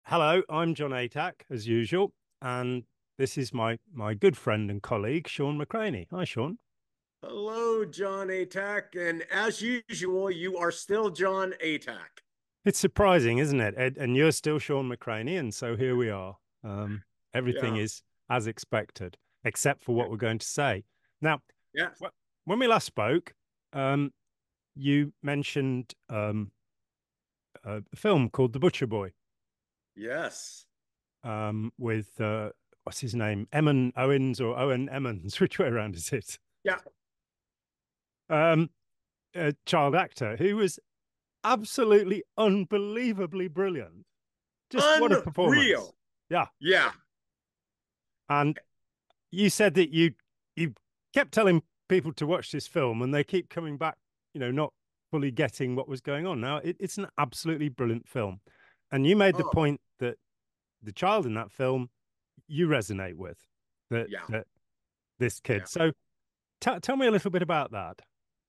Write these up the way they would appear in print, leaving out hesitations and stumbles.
Hello, I'm John Atack, as usual, and this is my good friend and colleague, Sean McCraney. Hi, Sean. Hello, John Atack. And as usual, you are still John Atack. It's surprising, isn't it? And you're still Sean McCraney, and so here we are. Everything Yeah. is as expected, except for what we're going to say. Now, Yes. when we last spoke, um, you mentioned a film called The Butcher Boy Yes. with what's his name, Emin Owens or Owen Emmons? Which way around is it? Yeah. Um, a child actor who was absolutely unbelievably brilliant. Just what a performance. Unreal. Yeah. Yeah. And you said that you kept telling people to watch this film and they keep coming back, not fully getting what was going on. Now, it's an absolutely brilliant film. And you made the Oh, point that the child in that film you resonate with, that yeah. that this kid. Yeah. So tell me a little bit about that.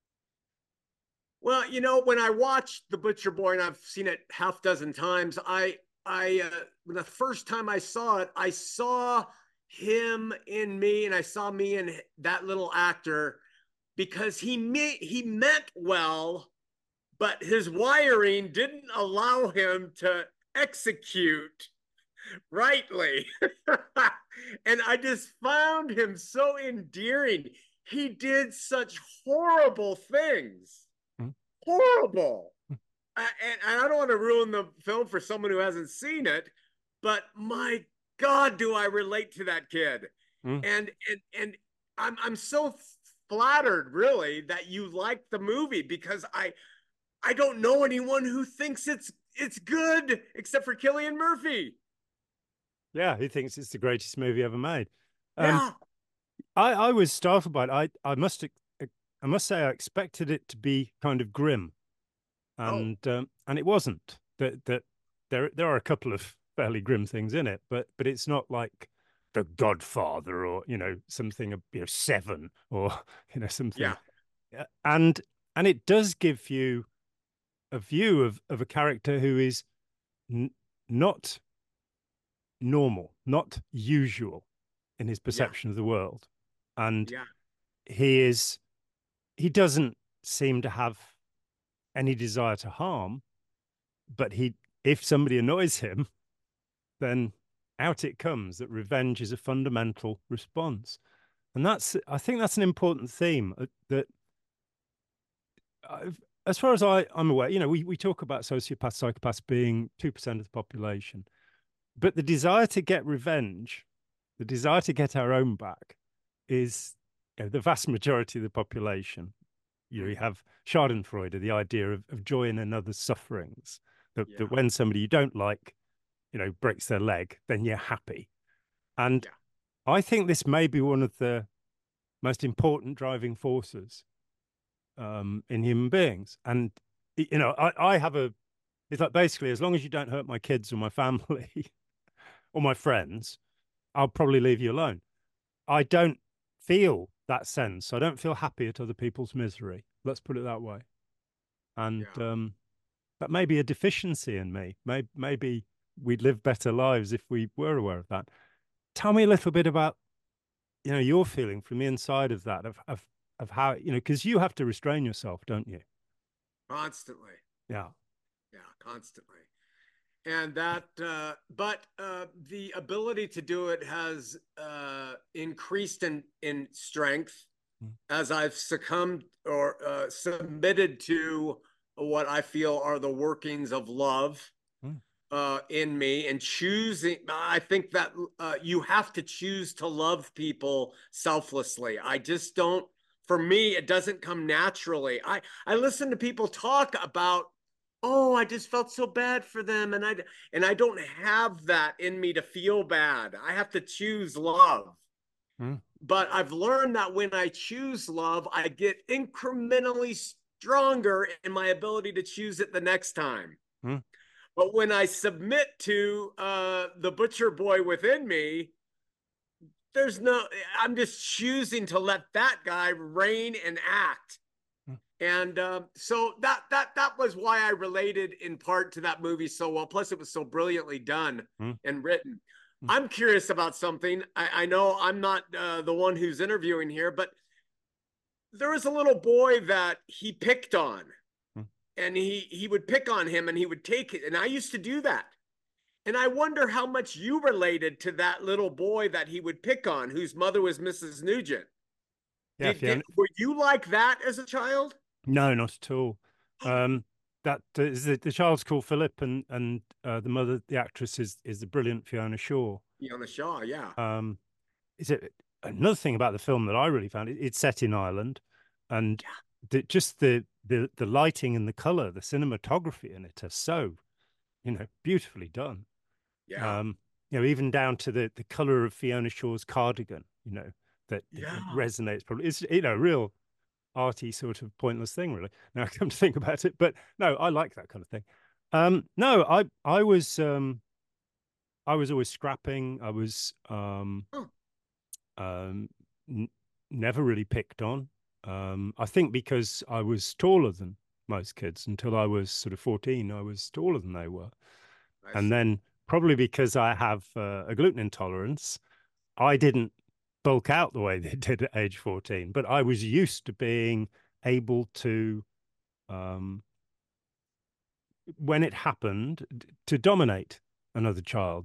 Well, when I watched The Butcher Boy, and I've seen it half dozen times, when the first time I saw it, I saw him in me, and I saw me in that little actor because he meant well, but his wiring didn't allow him to execute rightly. And I just found him so endearing. He did such horrible things. Mm, Horrible. And I don't want to ruin the film for someone who hasn't seen it, but my God, do I relate to that kid? mm. And I'm so flattered, really, that you liked the movie because I don't know anyone who thinks it's good except for Killian Murphy. Yeah, he thinks it's the greatest movie ever made. Um, Yeah. I was startled by it. I must say I expected it to be kind of grim, Oh, and it wasn't. That there are a couple of fairly grim things in it, but it's not like The Godfather or something, Seven or something. yeah. And it does give you a view of a character who is n not normal, not usual in his Yeah. perception of the world, and Yeah. he is he doesn't seem to have any desire to harm, but if somebody annoys him, then out it comes that revenge is a fundamental response. And I think that's an important theme that as far as I'm aware, we talk about sociopaths, psychopaths being 2% of the population, but the desire to get revenge, the desire to get our own back is the vast majority of the population. You Mm, have Schadenfreude, the idea of joy in another's sufferings, that yeah. when somebody you don't like, breaks their leg, then you're happy. And Yeah. I think this may be one of the most important driving forces in human beings. And, I have it's like basically, as long as you don't hurt my kids or my family or my friends, I'll probably leave you alone. I don't feel that sense. I don't feel happy at other people's misery. Let's put it that way. And Yeah. that may be a deficiency in me. Maybe we'd live better lives if we were aware of that. Tell me a little bit about your feeling from the inside of that, of how because you have to restrain yourself, don't you? Constantly. Yeah. Yeah. Constantly. And but the ability to do it has increased in strength Mm, as I've succumbed or submitted to what I feel are the workings of love mm, in me, and choosing. I think that you have to choose to love people selflessly. I just don't. For me, it doesn't come naturally. I listen to people talk about, oh, I just felt so bad for them, and I don't have that in me to feel bad. I have to choose love. mm, But I've learned that when I choose love, I get incrementally stronger in my ability to choose it the next time. mm. But when I submit to the butcher boy within me, I'm just choosing to let that guy reign and act. And so that was why I related in part to that movie so well. Plus, it was so brilliantly done Mm, and written. mm, I'm curious about something. I know I'm not the one who's interviewing here, but there was a little boy that he picked on, mm. and he would pick on him, and he would take it. And I used to do that. And I wonder how much you related to that little boy that he would pick on, whose mother was Mrs. Nugent. Yeah, Fiona. Were you like that as a child? No, not at all. Um, that is the child's called Philip, and the mother, the actress, is the brilliant Fiona Shaw. Fiona Shaw, yeah. Um, is it another thing about the film that I really found? It's set in Ireland, and just the lighting and the color, the cinematography in it are so, beautifully done. Yeah. Um, even down to the color of Fiona Shaw's cardigan, that Yeah. resonates. Probably it's real arty sort of pointless thing, really. Now I come to think about it, but no, I like that kind of thing. No, I was always scrapping. I was Oh, um, n never really picked on. I think because I was taller than most kids until I was sort of 14, I was taller than they were. I And see. then probably because I have a gluten intolerance, I didn't bulk out the way they did at age 14, but I was used to being able to, um, when it happened, to dominate another child.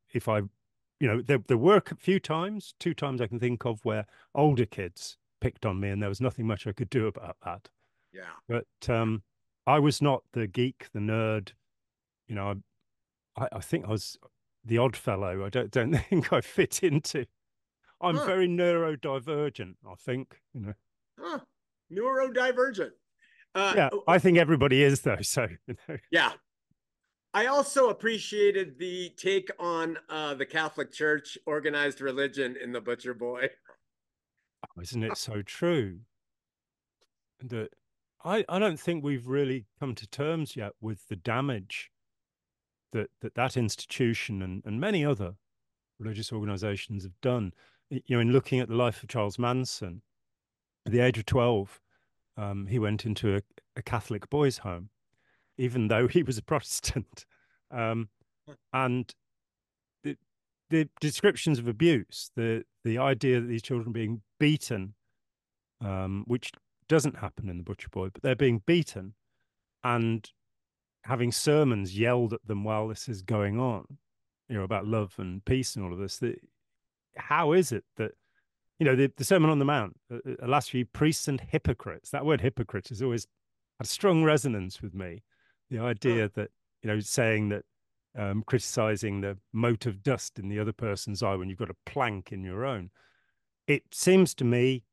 There were a few times, two times I can think of, where older kids picked on me, and there was nothing much I could do about that. Yeah. But I was not the geek, the nerd. You know, I think I was the odd fellow. I don't think I fit into. I'm Huh. very neurodivergent, I think. Huh. Neurodivergent. Yeah, I think everybody is though. So. Yeah. I also appreciated the take on the Catholic Church organized religion in The Butcher Boy. Isn't it so true that I don't think we've really come to terms yet with the damage that institution and many other religious organizations have done. In looking at the life of Charles Manson, at the age of 12, he went into a Catholic boys' home, even though he was a Protestant. Um, and the, the descriptions of abuse, the idea that these children are being beaten, which doesn't happen in the Butcher Boy, but they're being beaten and having sermons yelled at them while this is going on, about love and peace and all of this. How is it that the Sermon on the Mount, alas for you priests and hypocrites? That word hypocrite has always had strong resonance with me. The Huh. idea that saying that, criticizing the mote of dust in the other person's eye when you've got a plank in your own. It seems to me,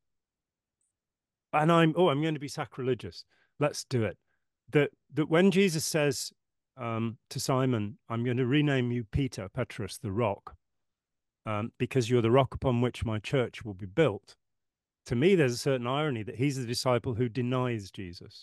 and I'm going to be sacrilegious. Let's do it. That when Jesus says to Simon, "I'm going to rename you Peter, Petrus, the rock, because you're the rock upon which my church will be built." To me, there's a certain irony that he's the disciple who denies Jesus.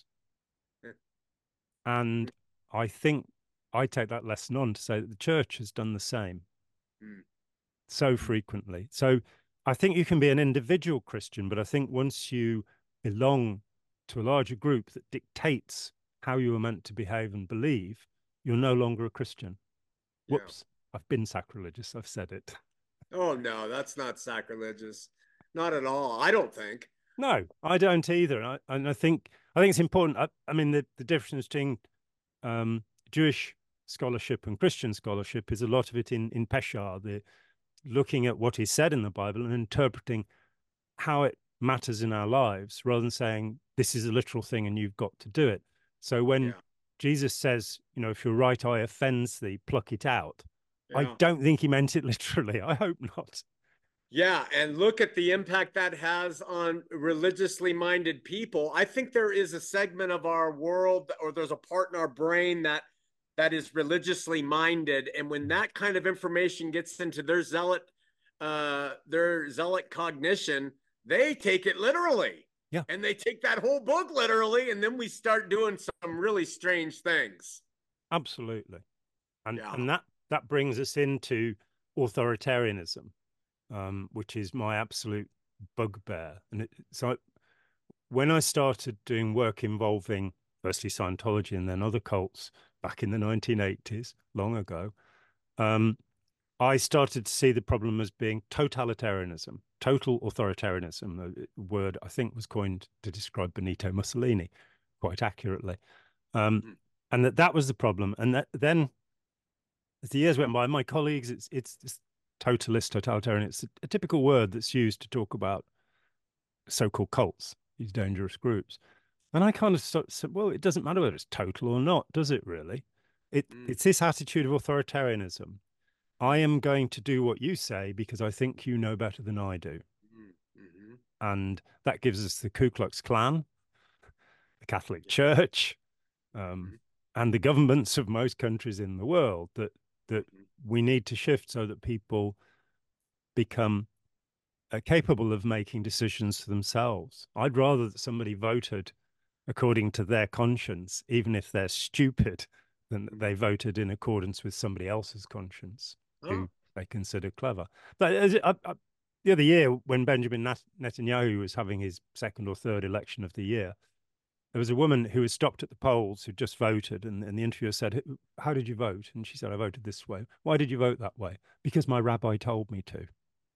And I think I take that lesson on to say that the church has done the same so frequently. So I think you can be an individual Christian, but I think once you belong to a larger group that dictates how you are meant to behave and believe, you're no longer a Christian. Yeah. Whoops, I've been sacrilegious. I've said it. Oh no, that's not sacrilegious. Not at all. I don't think. No, I don't either. And I think it's important. I mean, the difference between Jewish scholarship and Christian scholarship is a lot of it in Peshar, the looking at what is said in the Bible and interpreting how it matters in our lives, rather than saying this is a literal thing and you've got to do it. So when Yeah. Jesus says, if your right eye offends thee, pluck it out, I Yeah. don't think he meant it literally. I hope not. Yeah, and look at the impact that has on religiously minded people. I think there is a segment of our world, or there's a part in our brain that is religiously minded, and when that kind of information gets into their zealot cognition, they take it literally, Yeah, and they take that whole book literally, and then we start doing some really strange things. absolutely. And Yeah. and that brings us into authoritarianism, which is my absolute bugbear. And so when I started doing work involving firstly Scientology and then other cults back in the 1980s, long ago, I started to see the problem as being totalitarianism, total authoritarianism, a word I think was coined to describe Benito Mussolini quite accurately. And that was the problem. And then as the years went by, my colleagues, it's this totalist, totalitarian, it's a typical word that's used to talk about so-called cults, these dangerous groups. And I kind of said, well, it doesn't matter whether it's total or not, does it really? It's this attitude of authoritarianism. I am going to do what you say because I think you know better than I do. And that gives us the Ku Klux Klan, the Catholic Church, and the governments of most countries in the world that we need to shift so that people become capable of making decisions for themselves. I'd rather that somebody voted according to their conscience, even if they're stupid, than that they voted in accordance with somebody else's conscience who they consider clever. But the other year, when Benjamin Netanyahu was having his second or third election of the year, there was a woman who was stopped at the polls who just voted, and the interviewer said, "How did you vote?" And she said, "I voted this way." "Why did you vote that way?" "Because my rabbi told me to."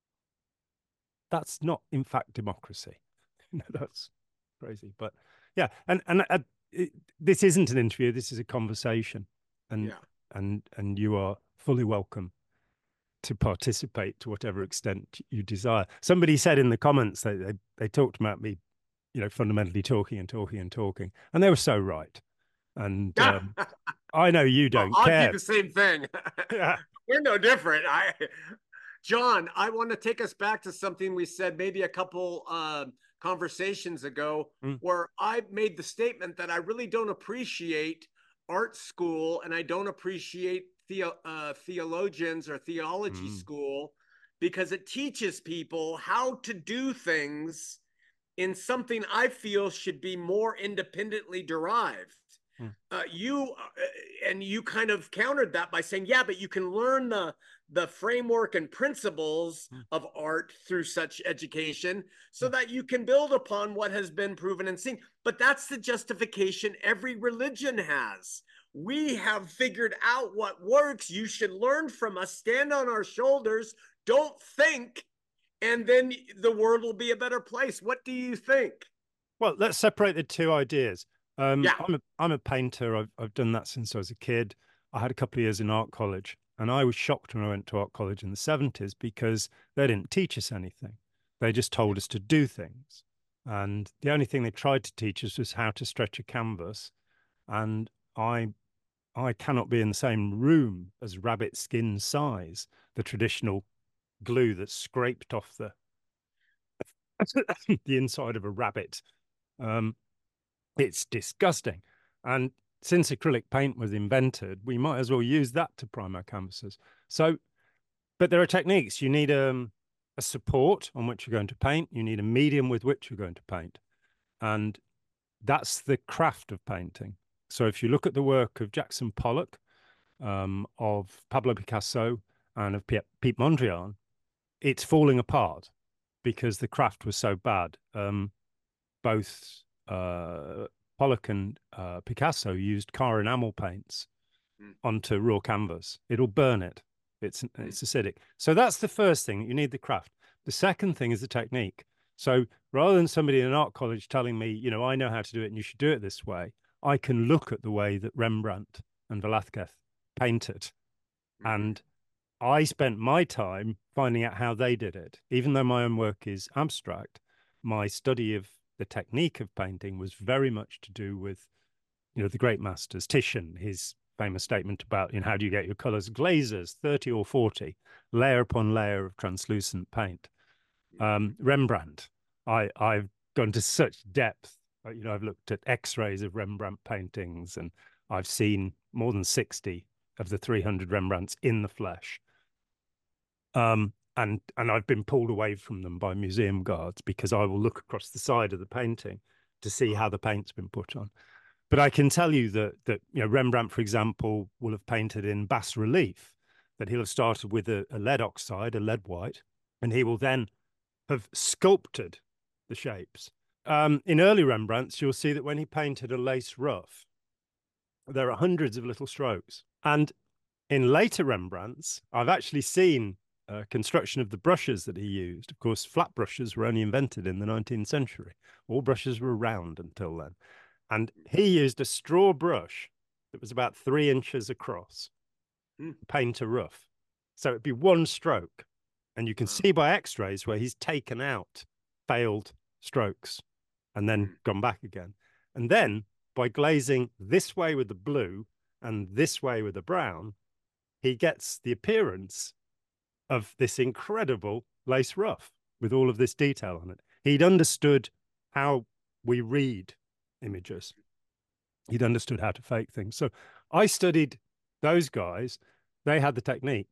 That's not, in fact, democracy. That's crazy. But yeah, and this isn't an interview. This is a conversation, and you are fully welcome to participate to whatever extent you desire. Somebody said in the comments that they talked about me, fundamentally talking, and they were so right. And I know you don't care. I'll do the same thing. We're no different. John, I want to take us back to something we said maybe a couple conversations ago, where I made the statement that I really don't appreciate art school and I don't appreciate theologians or theology school because it teaches people how to do things in something I feel should be more independently derived. You kind of countered that by saying, yeah, but you can learn the framework and principles of art through such education so that you can build upon what has been proven and seen. But that's the justification every religion has. We have figured out what works. You should learn from us, stand on our shoulders, don't think, and then the world will be a better place. What do you think? Well, let's separate the two ideas. I'm a painter. I've done that since I was a kid. I had a couple of years in art college, and I was shocked when I went to art college in the 70s because they didn't teach us anything. They just told us to do things. And the only thing they tried to teach us was how to stretch a canvas. And I cannot be in the same room as rabbit skin size, the traditional glue that's scraped off the inside of a rabbit. It's disgusting. And since acrylic paint was invented, we might as well use that to prime our canvases. So, but there are techniques. You need a support on which you're going to paint. You need a medium with which you're going to paint. And that's the craft of painting. So if you look at the work of Jackson Pollock, of Pablo Picasso, and of Pete Mondrian, it's falling apart because the craft was so bad. Both Pollock and Picasso used car enamel paints onto raw canvas. It'll burn it. It's acidic. So that's the first thing. You need the craft. The second thing is the technique. So rather than somebody in an art college telling me, I know how to do it and you should do it this way, I can look at the way that Rembrandt and Velázquez painted. And I spent my time finding out how they did it. Even though my own work is abstract, my study of the technique of painting was very much to do with, the great masters. Titian, his famous statement about, how do you get your colors? Glazers, 30 or 40, layer upon layer of translucent paint. Rembrandt, I've gone to such depth. I've looked at X-rays of Rembrandt paintings, and I've seen more than 60 of the 300 Rembrandts in the flesh. And I've been pulled away from them by museum guards because I will look across the side of the painting to see how the paint's been put on. But I can tell you that Rembrandt, for example, will have painted in bas relief, that he'll have started with a lead oxide, a lead white, and he will then have sculpted the shapes. In early Rembrandts, you'll see that when he painted a lace ruff, there are hundreds of little strokes. And in later Rembrandts, I've actually seen construction of the brushes that he used. Of course, flat brushes were only invented in the 19th century. All brushes were round until then. And he used a straw brush that was about 3 inches across, paint a ruff. So it'd be one stroke. And you can see by x-rays where he's taken out failed strokes and then gone back again. And then by glazing this way with the blue and this way with the brown, he gets the appearance of this incredible lace ruff with all of this detail on it. He'd understood how we read images. He'd understood how to fake things. So I studied those guys. They had the technique.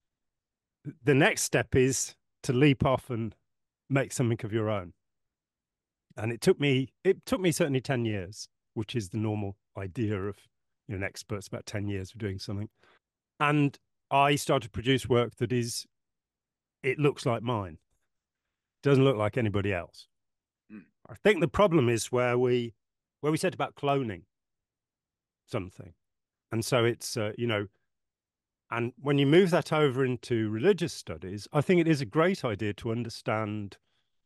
The next step is to leap off and make something of your own. And it took me certainly 10 years, which is the normal idea of an expert's about 10 years of doing something. And I started to produce work that it looks like mine. Doesn't look like anybody else. I think the problem is where we said about cloning something. And so it's, and when you move that over into religious studies, I think it is a great idea to understand,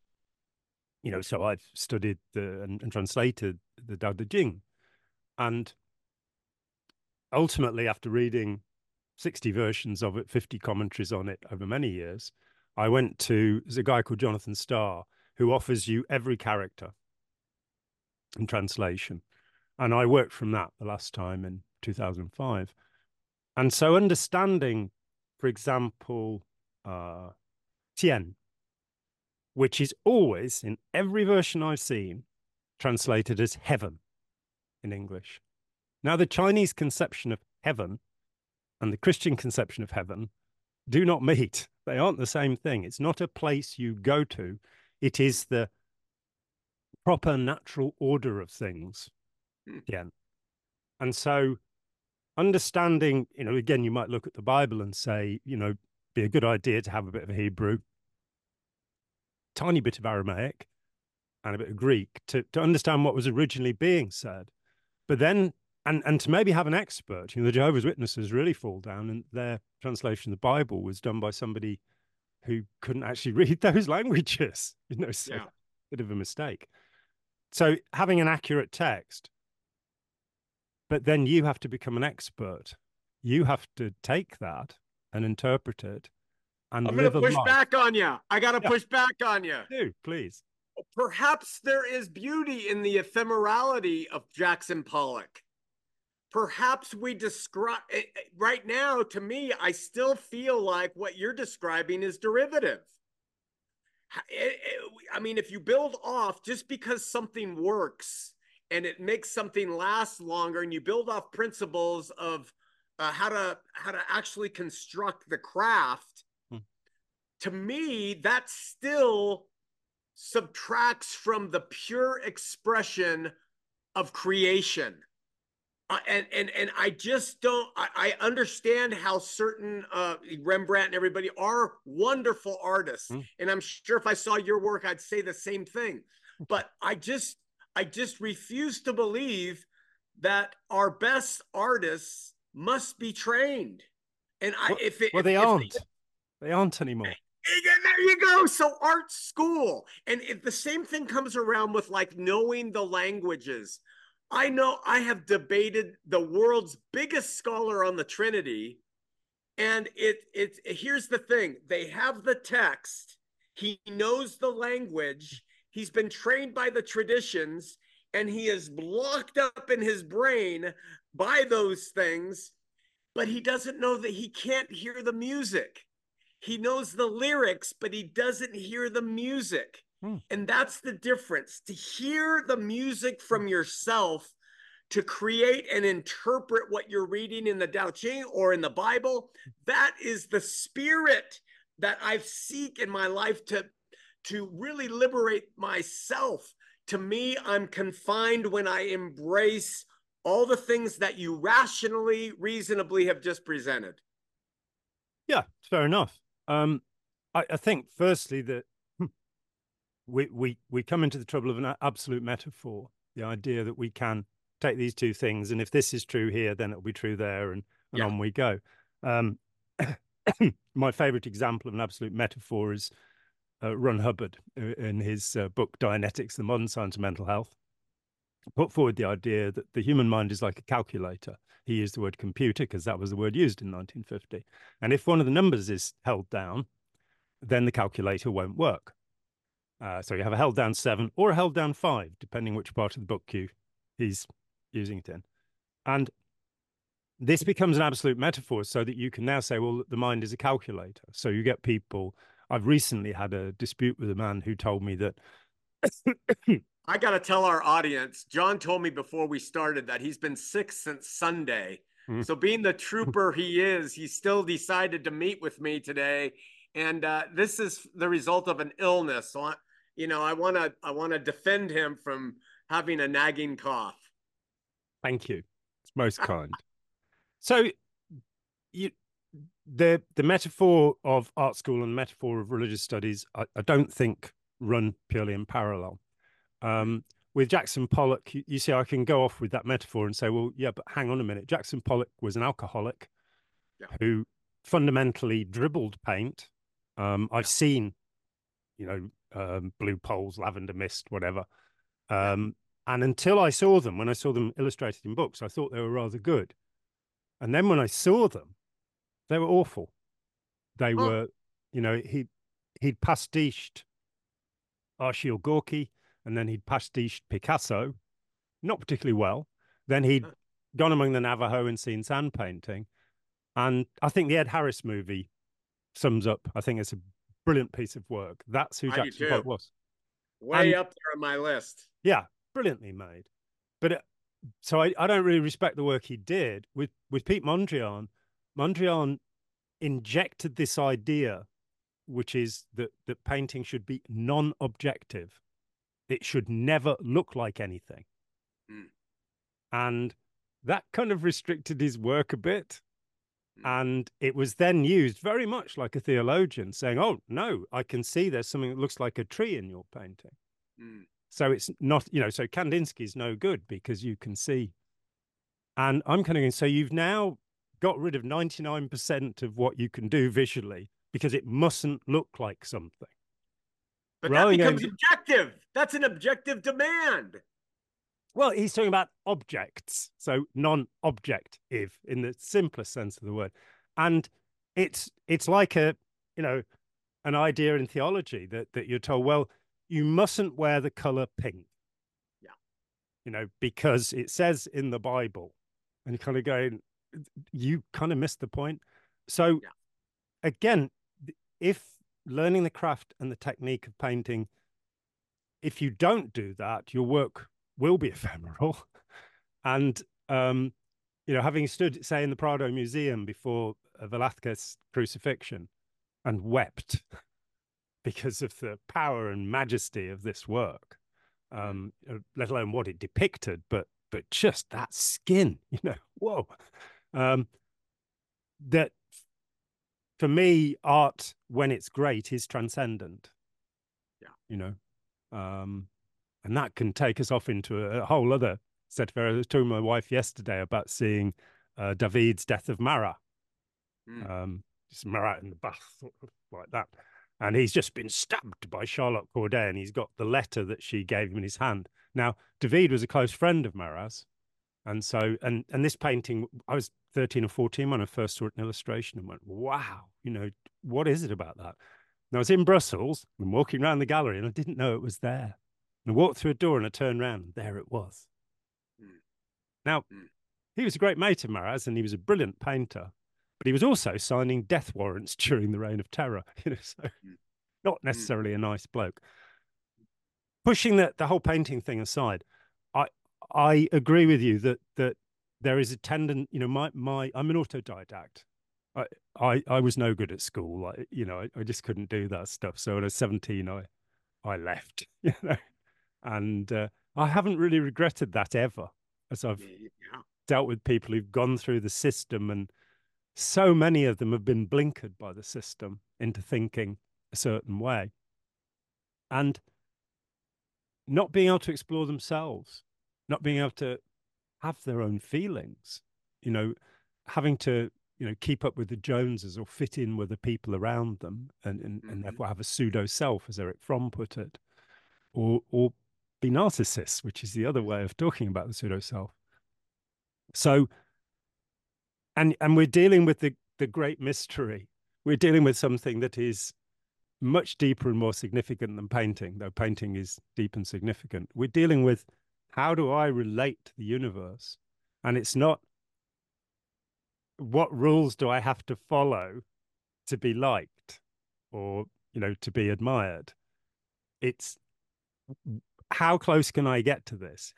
so I've studied and translated the Tao Te Ching. And ultimately, after reading 60 versions of it, 50 commentaries on it over many years, there's a guy called Jonathan Starr who offers you every character in translation. And I worked from that the last time in 2005. And so understanding, for example, Tian, which is always, in every version I've seen, translated as heaven in English. Now, the Chinese conception of heaven and the Christian conception of heaven do not meet. They aren't the same thing. It's not a place you go to. It is the proper natural order of things. Yeah. And so understanding, again, you might look at the Bible and say, be a good idea to have a bit of Hebrew, tiny bit of Aramaic, and a bit of Greek to understand what was originally being said. But then, and to maybe have an expert, the Jehovah's Witnesses really fall down, and their translation of the Bible was done by somebody who couldn't actually read those languages, so a bit of a mistake. So having an accurate text, but then you have to become an expert. You have to take that and interpret it. And I'm going to push back on you. I got to push back on you. Do, please. Perhaps there is beauty in the ephemerality of Jackson Pollock. Perhaps we describe right now, to me, I still feel like what you're describing is derivative. I mean, if you build off just because something works and it makes something last longer, and you build off principles of how to actually construct the craft, to me, that still subtracts from the pure expression of creation. And I just don't, I understand how certain Rembrandt and everybody are wonderful artists. And I'm sure if I saw your work, I'd say the same thing. But I just refuse to believe that our best artists must be trained. And they aren't. They aren't anymore. There you go. So art school. And if the same thing comes around with like knowing the languages. I know I have debated the world's biggest scholar on the Trinity. And here's the thing. They have the text. He knows the language. He's been trained by the traditions, and he is locked up in his brain by those things, but he doesn't know that he can't hear the music. He knows the lyrics, but he doesn't hear the music. And that's the difference. To hear the music from yourself, to create and interpret what you're reading in the Tao Te Ching or in the Bible, that is the spirit that I seek in my life to really liberate myself. To me, I'm confined when I embrace all the things that you rationally, reasonably have just presented. Yeah, fair enough. I think firstly that we come into the trouble of an absolute metaphor, the idea that we can take these two things, and if this is true here, then it'll be true there, and Yeah. on we go. My favorite example of an absolute metaphor is Ron Hubbard in his book Dianetics, the Modern Science of Mental Health, put forward the idea that the human mind is like a calculator. He used the word computer because that was the word used in 1950. And if one of the numbers is held down, then the calculator won't work. So you have a held down 7 or a held down 5, depending which part of the book he's using it in. And this becomes an absolute metaphor so that you can now say, well, the mind is a calculator. So you get people. I've recently had a dispute with a man who told me that I got to tell our audience, John told me before we started that he's been sick since Sunday. So being the trooper he is, he still decided to meet with me today. And this is the result of an illness. So, I want to defend him from having a nagging cough. Thank you. It's most kind. So the metaphor of art school and the metaphor of religious studies, I don't think run purely in parallel. With Jackson Pollock, you see, I can go off with that metaphor and say, well, yeah, but hang on a minute. Jackson Pollock was an alcoholic who fundamentally dribbled paint. I've seen, blue poles, lavender mist, whatever. And until I saw them, when I saw them illustrated in books, I thought they were rather good. And then when I saw them, they were awful. They were, he'd pastiched Arshile Gorky, and then he'd pastiched Picasso, not particularly well. Then he'd gone among the Navajo and seen sand painting. And I think the Ed Harris movie sums up, I think it's a brilliant piece of work. That's who Jackson Pollock was. Way up there on my list. Yeah, brilliantly made. But so I don't really respect the work he did. With Pete Mondrian, Mondrian injected this idea, which is that painting should be non-objective. It should never look like anything. And that kind of restricted his work a bit. And it was then used very much like a theologian saying, oh, no, I can see there's something that looks like a tree in your painting. So it's not, so Kandinsky's no good because you can see. And I'm kind of going, so you've now got rid of 99% of what you can do visually because it mustn't look like something. But that becomes objective. That's an objective demand. Well, he's talking about objects, so non-objective in the simplest sense of the word. And it's like an idea in theology that you're told, well, you mustn't wear the color pink. Yeah. Because it says in the Bible, and you're kind of going, you kind of missed the point. So again, if learning the craft and the technique of painting, if you don't do that, your work will be ephemeral. And, having stood, say, in the Prado Museum before a Velázquez crucifixion and wept because of the power and majesty of this work, let alone what it depicted, but just that skin, whoa. That for me, art, when it's great, is transcendent. And that can take us off into a whole other set of areas. I was talking to my wife yesterday about seeing David's Death of Marat. Just Marat in the bath, like that. And he's just been stabbed by Charlotte Corday, and he's got the letter that she gave him in his hand. Now, David was a close friend of Marat's. And so, and this painting, I was 13 or 14 when I first saw it in illustration and went, wow, what is it about that? And I was in Brussels and walking around the gallery, and I didn't know it was there. And I walked through a door and I turned around and there it was. Now, he was a great mate of Marat's and he was a brilliant painter, but he was also signing death warrants during the Reign of Terror, so not necessarily a nice bloke. Pushing the whole painting thing aside, I agree with you that there is a tendency, I'm an autodidact. I was no good at school. I just couldn't do that stuff. So when I was 17, I left, and I haven't really regretted that ever, as I've dealt with people who've gone through the system, and so many of them have been blinkered by the system into thinking a certain way. And not being able to explore themselves, not being able to have their own feelings, you know, having to, keep up with the Joneses or fit in with the people around them, and therefore have a pseudo self, as Eric Fromm put it, or be narcissists, which is the other way of talking about the pseudo self. So, and we're dealing with the great mystery. We're dealing with something that is much deeper and more significant than painting, though painting is deep and significant. We're dealing with, how do I relate to the universe? And it's not, what rules do I have to follow to be liked, or, to be admired? It's, how close can I get to this?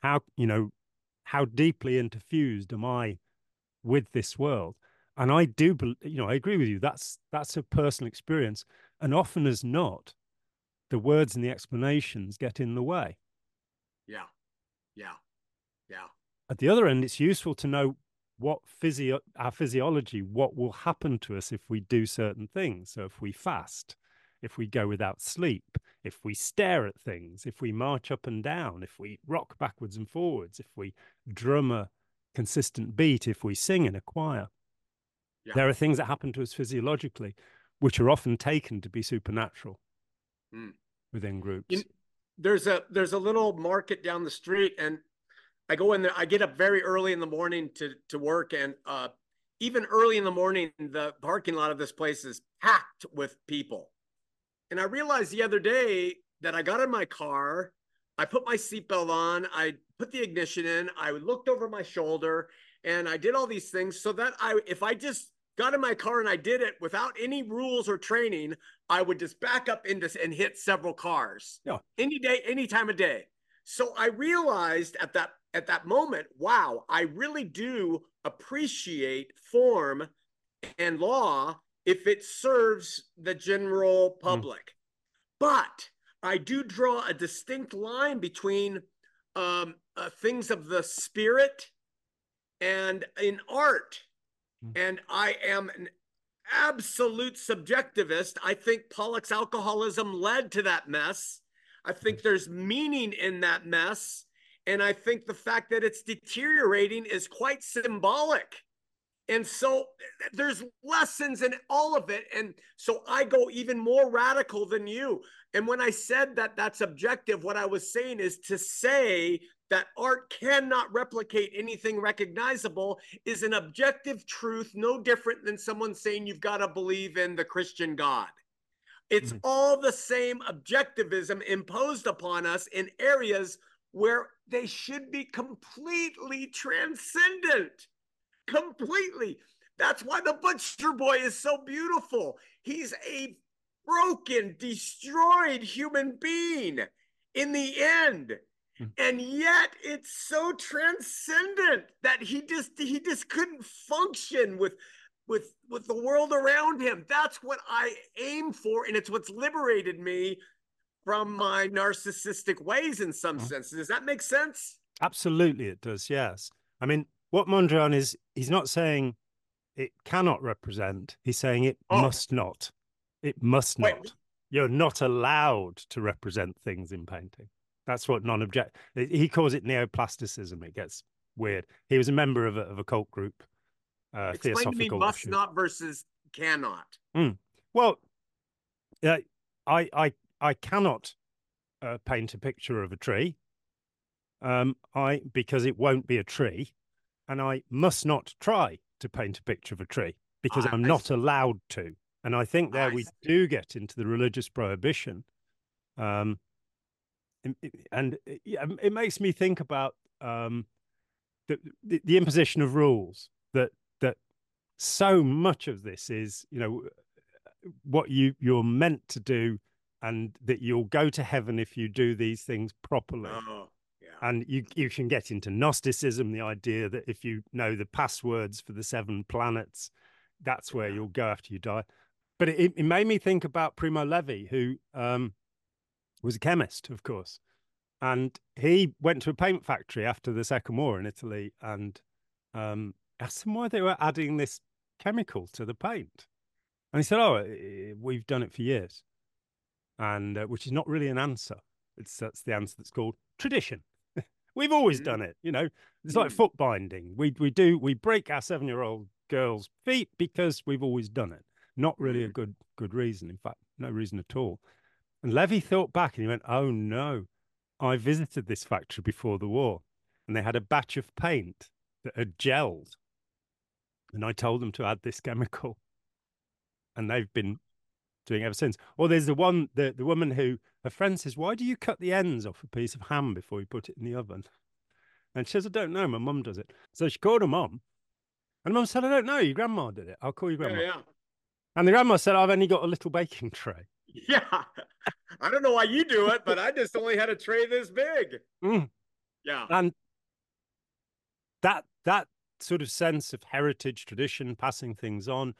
How deeply interfused am I with this world? And I do, I agree with you. That's a personal experience. And often as not, the words and the explanations get in the way. Yeah. Yeah. Yeah. At the other end, it's useful to know what our physiology, what will happen to us if we do certain things. So if we fast, if we go without sleep, if we stare at things, if we march up and down, if we rock backwards and forwards, if we drum a consistent beat, if we sing in a choir. Yeah. There are things that happen to us physiologically, which are often taken to be supernatural within groups. There's a little market down the street, and I go in there. I get up very early in the morning to work, and even early in the morning, the parking lot of this place is packed with people. And I realized the other day that I got in my car, I put my seatbelt on, I put the ignition in, I looked over my shoulder, and I did all these things so that if I just got in my car and I did it without any rules or training, I would just back up into and hit several cars. Yeah. Any day, any time of day. So I realized at that moment, wow, I really do appreciate form and law if it serves the general public. But I do draw a distinct line between things of the spirit and in art. And I am an absolute subjectivist. I think Pollock's alcoholism led to that mess. I think there's meaning in that mess. And I think the fact that it's deteriorating is quite symbolic. And so there's lessons in all of it. And so I go even more radical than you. And when I said that that's objective, what I was saying is to say that art cannot replicate anything recognizable is an objective truth, no different than someone saying you've got to believe in the Christian God. It's all the same objectivism imposed upon us in areas where they should be completely transcendent. Completely. That's why the Butcher Boy is so beautiful. He's a broken, destroyed human being in the end. And yet it's so transcendent that he just couldn't function with the world around him. That's what I aim for, and it's what's liberated me from my narcissistic ways in some sense. Does that make sense? Absolutely, it does, yes. I mean, what Mondrian is, he's not saying it cannot represent, he's saying it must not. It must not. You're not allowed to represent things in painting. That's what non-object. He calls it neoplasticism. It gets weird. He was a member of a cult group. Explain to me must not versus cannot. Well, I cannot paint a picture of a tree. Because it won't be a tree, and I must not try to paint a picture of a tree because I'm not allowed to. And I think there we do get into the religious prohibition. It makes me think about the imposition of rules, that so much of this is, what you're meant to do, and that you'll go to heaven if you do these things properly. And you can get into Gnosticism, the idea that if you know the passwords for the 7 planets, that's where you'll go after you die. But it made me think about Primo Levi, who was a chemist, of course. And he went to a paint factory after the Second War in Italy and asked them why they were adding this chemical to the paint. And he said, we've done it for years. And which is not really an answer. That's the answer that's called tradition. We've always done it, you know. It's like foot binding. We break our 7-year-old girl's feet because we've always done it. Not really a good reason. In fact, no reason at all. And Levy thought back and he went, "Oh no, I visited this factory before the war, and they had a batch of paint that had gelled, and I told them to add this chemical, and they've been doing it ever since." Or there's the woman who, her friend says, "Why do you cut the ends off a piece of ham before you put it in the oven?" And she says, "I don't know. My mum does it." So she called her mum, and mum said, "I don't know. Your grandma did it. I'll call your grandma." Yeah. And the grandma said, "I've only got a little baking tray." Yeah. I don't know why you do it, but I just only had a tray this big. Yeah. And that sort of sense of heritage, tradition, passing things on,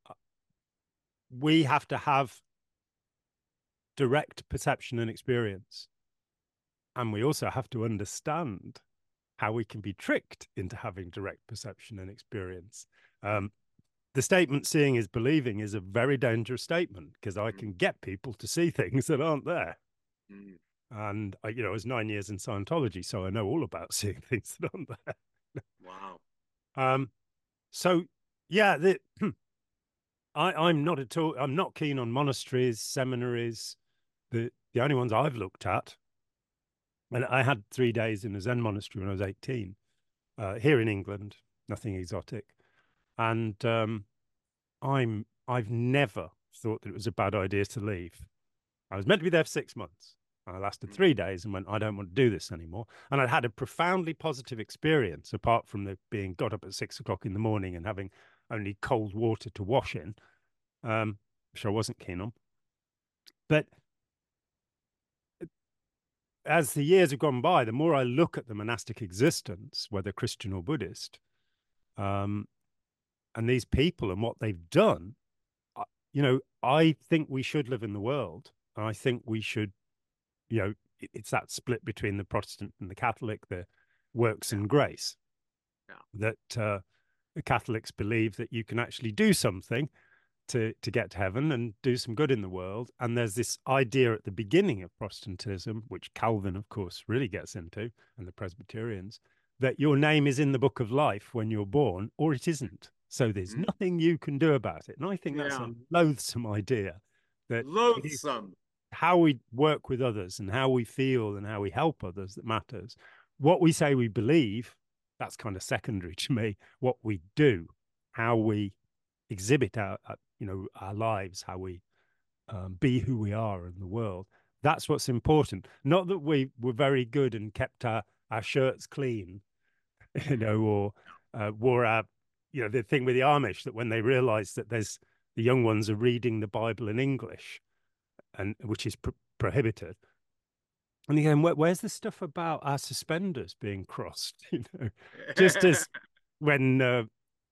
we have to have direct perception and experience. And we also have to understand how we can be tricked into having direct perception and experience. The statement "seeing is believing" is a very dangerous statement, because I can get people to see things that aren't there. And I, you know, I was 9 years in Scientology, so I know all about seeing things that aren't there. Wow. So yeah, I'm not at all. I'm not keen on monasteries, seminaries. The only ones I've looked at, and I had 3 days in a Zen monastery when I was 18, here in England, nothing exotic, and I've never thought that it was a bad idea to leave. I was meant to be there for 6 months. I lasted 3 days and went, "I don't want to do this anymore." And I'd had a profoundly positive experience, apart from the being got up at 6 o'clock in the morning and having only cold water to wash in, which I wasn't keen on. But as the years have gone by, the more I look at the monastic existence, whether Christian or Buddhist, and these people and what they've done, you know, I think we should live in the world. And I think we should, you know, it's that split between the Protestant and the Catholic, the works and grace. That the Catholics believe that you can actually do something to get to heaven and do some good in the world. And there's this idea at the beginning of Protestantism, which Calvin, of course, really gets into, and the Presbyterians, that your name is in the book of life when you're born, or it isn't. So there's nothing you can do about it. And I think that's a loathsome idea. That Loathsome. How we work with others and how we feel and how we help others that matters. What we say we believe, that's kind of secondary to me. What we do, how we exhibit our lives, how we be who we are in the world, that's what's important. Not that we were very good and kept our shirts clean, you know, or wore our, you know, the thing with the Amish, that when they realize that the young ones are reading the Bible in English, and which is prohibited. And again, where's the stuff about our suspenders being crossed? You know, just as when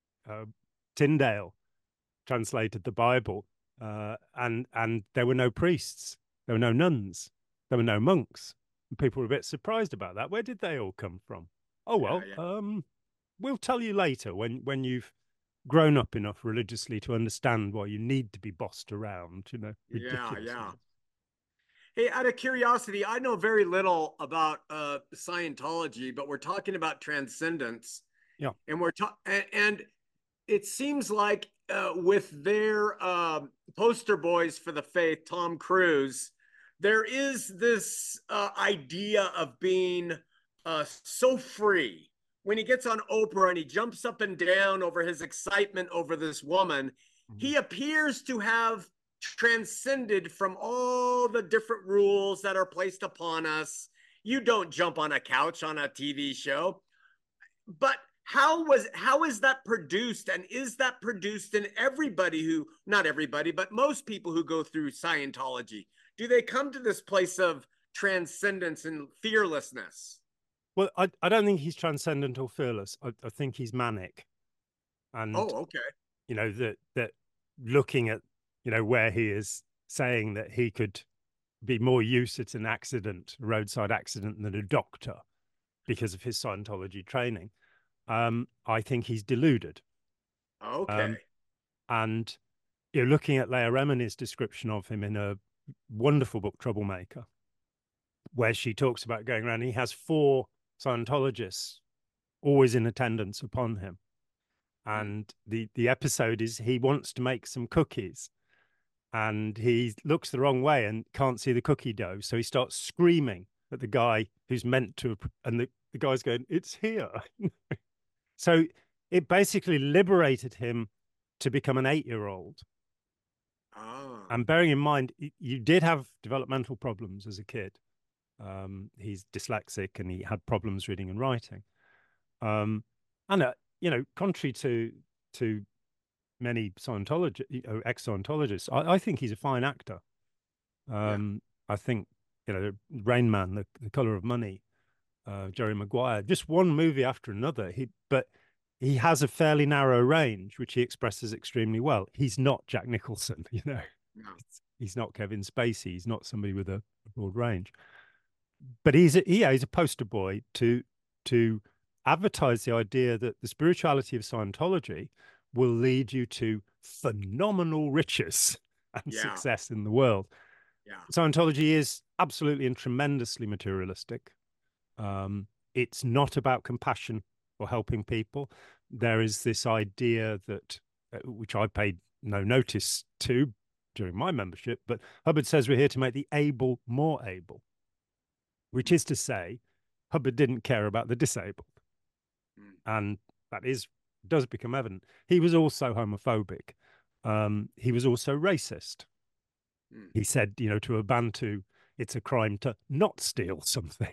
Tyndale translated the Bible, and there were no priests, there were no nuns, there were no monks. And people were a bit surprised about that. Where did they all come from? Oh well, we'll tell you later when you've grown up enough religiously to understand why you need to be bossed around. You know, ridiculous. Hey, out of curiosity, I know very little about Scientology, but we're talking about transcendence. Yeah, and and it seems like with their poster boys for the faith, Tom Cruise, there is this idea of being so free. When he gets on Oprah and he jumps up and down over his excitement over this woman, he appears to have transcended from all the different rules that are placed upon us. You don't jump on a couch on a TV show. But how is that produced, and is that produced in everybody who, not everybody, but most people who go through Scientology? Do they come to this place of transcendence and fearlessness? Well, I don't think he's transcendent or fearless. I think he's manic. And okay. You know, that looking at, you know, where he is saying that he could be more use at an accident, a roadside accident, than a doctor because of his Scientology training. I think he's deluded. Okay. And you're looking at Leah Remini's description of him in a wonderful book, Troublemaker. where she talks about going around. He has 4 Scientologists always in attendance upon him. And the episode is he wants to make some cookies and he looks the wrong way and can't see the cookie dough. So he starts screaming at the guy who's meant to, and the guy's going, "It's here." So it basically liberated him to become an 8-year-old. Oh. And bearing in mind, you did have developmental problems as a kid. He's dyslexic and he had problems reading and writing. And, you know, contrary to many Scientologists, ex-Scientologists, I think he's a fine actor. I think, you know, Rain Man, the Color of Money, Jerry Maguire, just one movie after another. But he has a fairly narrow range, which he expresses extremely well. He's not Jack Nicholson, you know. No. He's not Kevin Spacey. He's not somebody with a broad range. But he's a poster boy to advertise the idea that the spirituality of Scientology will lead you to phenomenal riches and success in the world. Yeah. Scientology is absolutely and tremendously materialistic. It's not about compassion or helping people. There is this idea that, which I paid no notice to during my membership, but Hubbard says we're here to make the able more able, which is to say, Hubbard didn't care about the disabled. And that does become evident. He was also homophobic. He was also racist. He said, you know, to a Bantu, it's a crime to not steal something,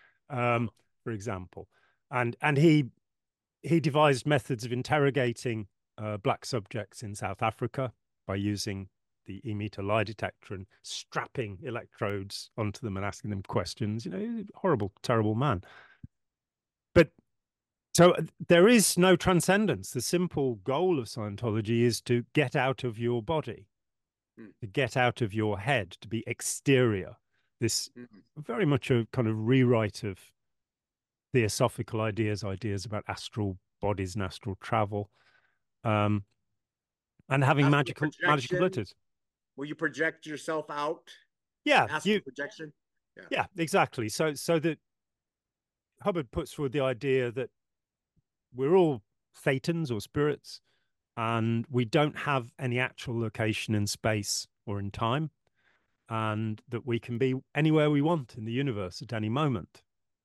for example. And he devised methods of interrogating black subjects in South Africa by using the e-meter lie detector and strapping electrodes onto them and asking them questions. You know, horrible, terrible man. But so there is no transcendence. The simple goal of Scientology is to get out of your body, to get out of your head, to be exterior. This very much a kind of rewrite of theosophical ideas about astral bodies and astral travel, and having magical abilities. Will you project yourself out? Yeah, projection. Yeah, exactly. So that Hubbard puts forward the idea that we're all thetans or spirits, and we don't have any actual location in space or in time, and that we can be anywhere we want in the universe at any moment.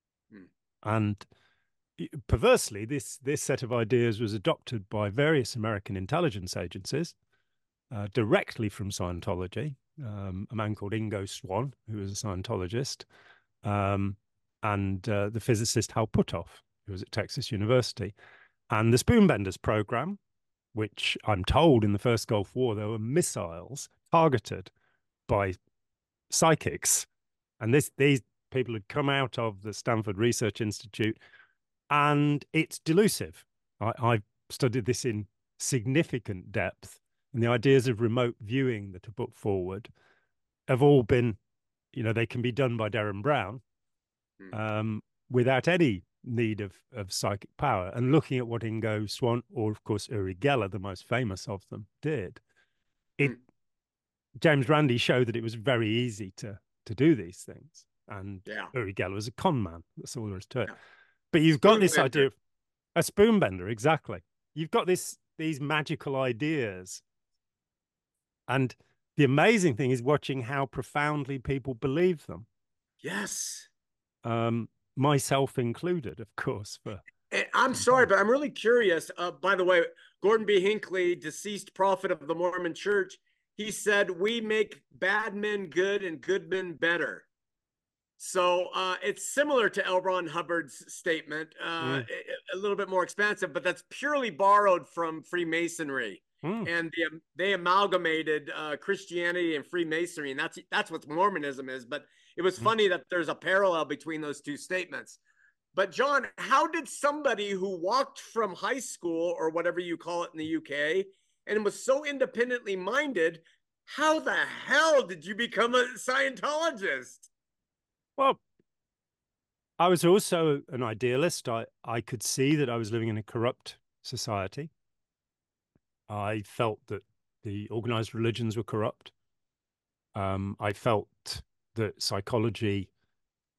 And perversely, this set of ideas was adopted by various American intelligence agencies directly from Scientology. A man called Ingo Swann, who was a Scientologist, and the physicist Hal Puthoff, who was at Texas University. And the Spoonbenders program, which I'm told in the first Gulf War, there were missiles targeted by psychics. And these people had come out of the Stanford Research Institute, and it's delusive. I've studied this in significant depth, and the ideas of remote viewing that are put forward have all been, you know, they can be done by Derren Brown without any need of psychic power. And looking at what Ingo Swann, or of course Uri Geller, the most famous of them, did, James Randi showed that it was very easy to do these things. And Uri Geller was a con man. That's all there is to it. But you've got this idea of a spoonbender, exactly. You've got these magical ideas. And the amazing thing is watching how profoundly people believe them. Yes. Myself included, of course. I'm sorry, but I'm really curious. By the way, Gordon B. Hinckley, deceased prophet of the Mormon Church, he said, "We make bad men good and good men better." So it's similar to L. Ron Hubbard's statement, a little bit more expansive, but that's purely borrowed from Freemasonry. And they amalgamated Christianity and Freemasonry, and that's what Mormonism is. But it was funny that there's a parallel between those two statements. But John, how did somebody who walked from high school or whatever you call it in the UK and was so independently minded, how the hell did you become a Scientologist? Well, I was also an idealist. I could see that I was living in a corrupt society. I felt that the organized religions were corrupt. I felt that psychology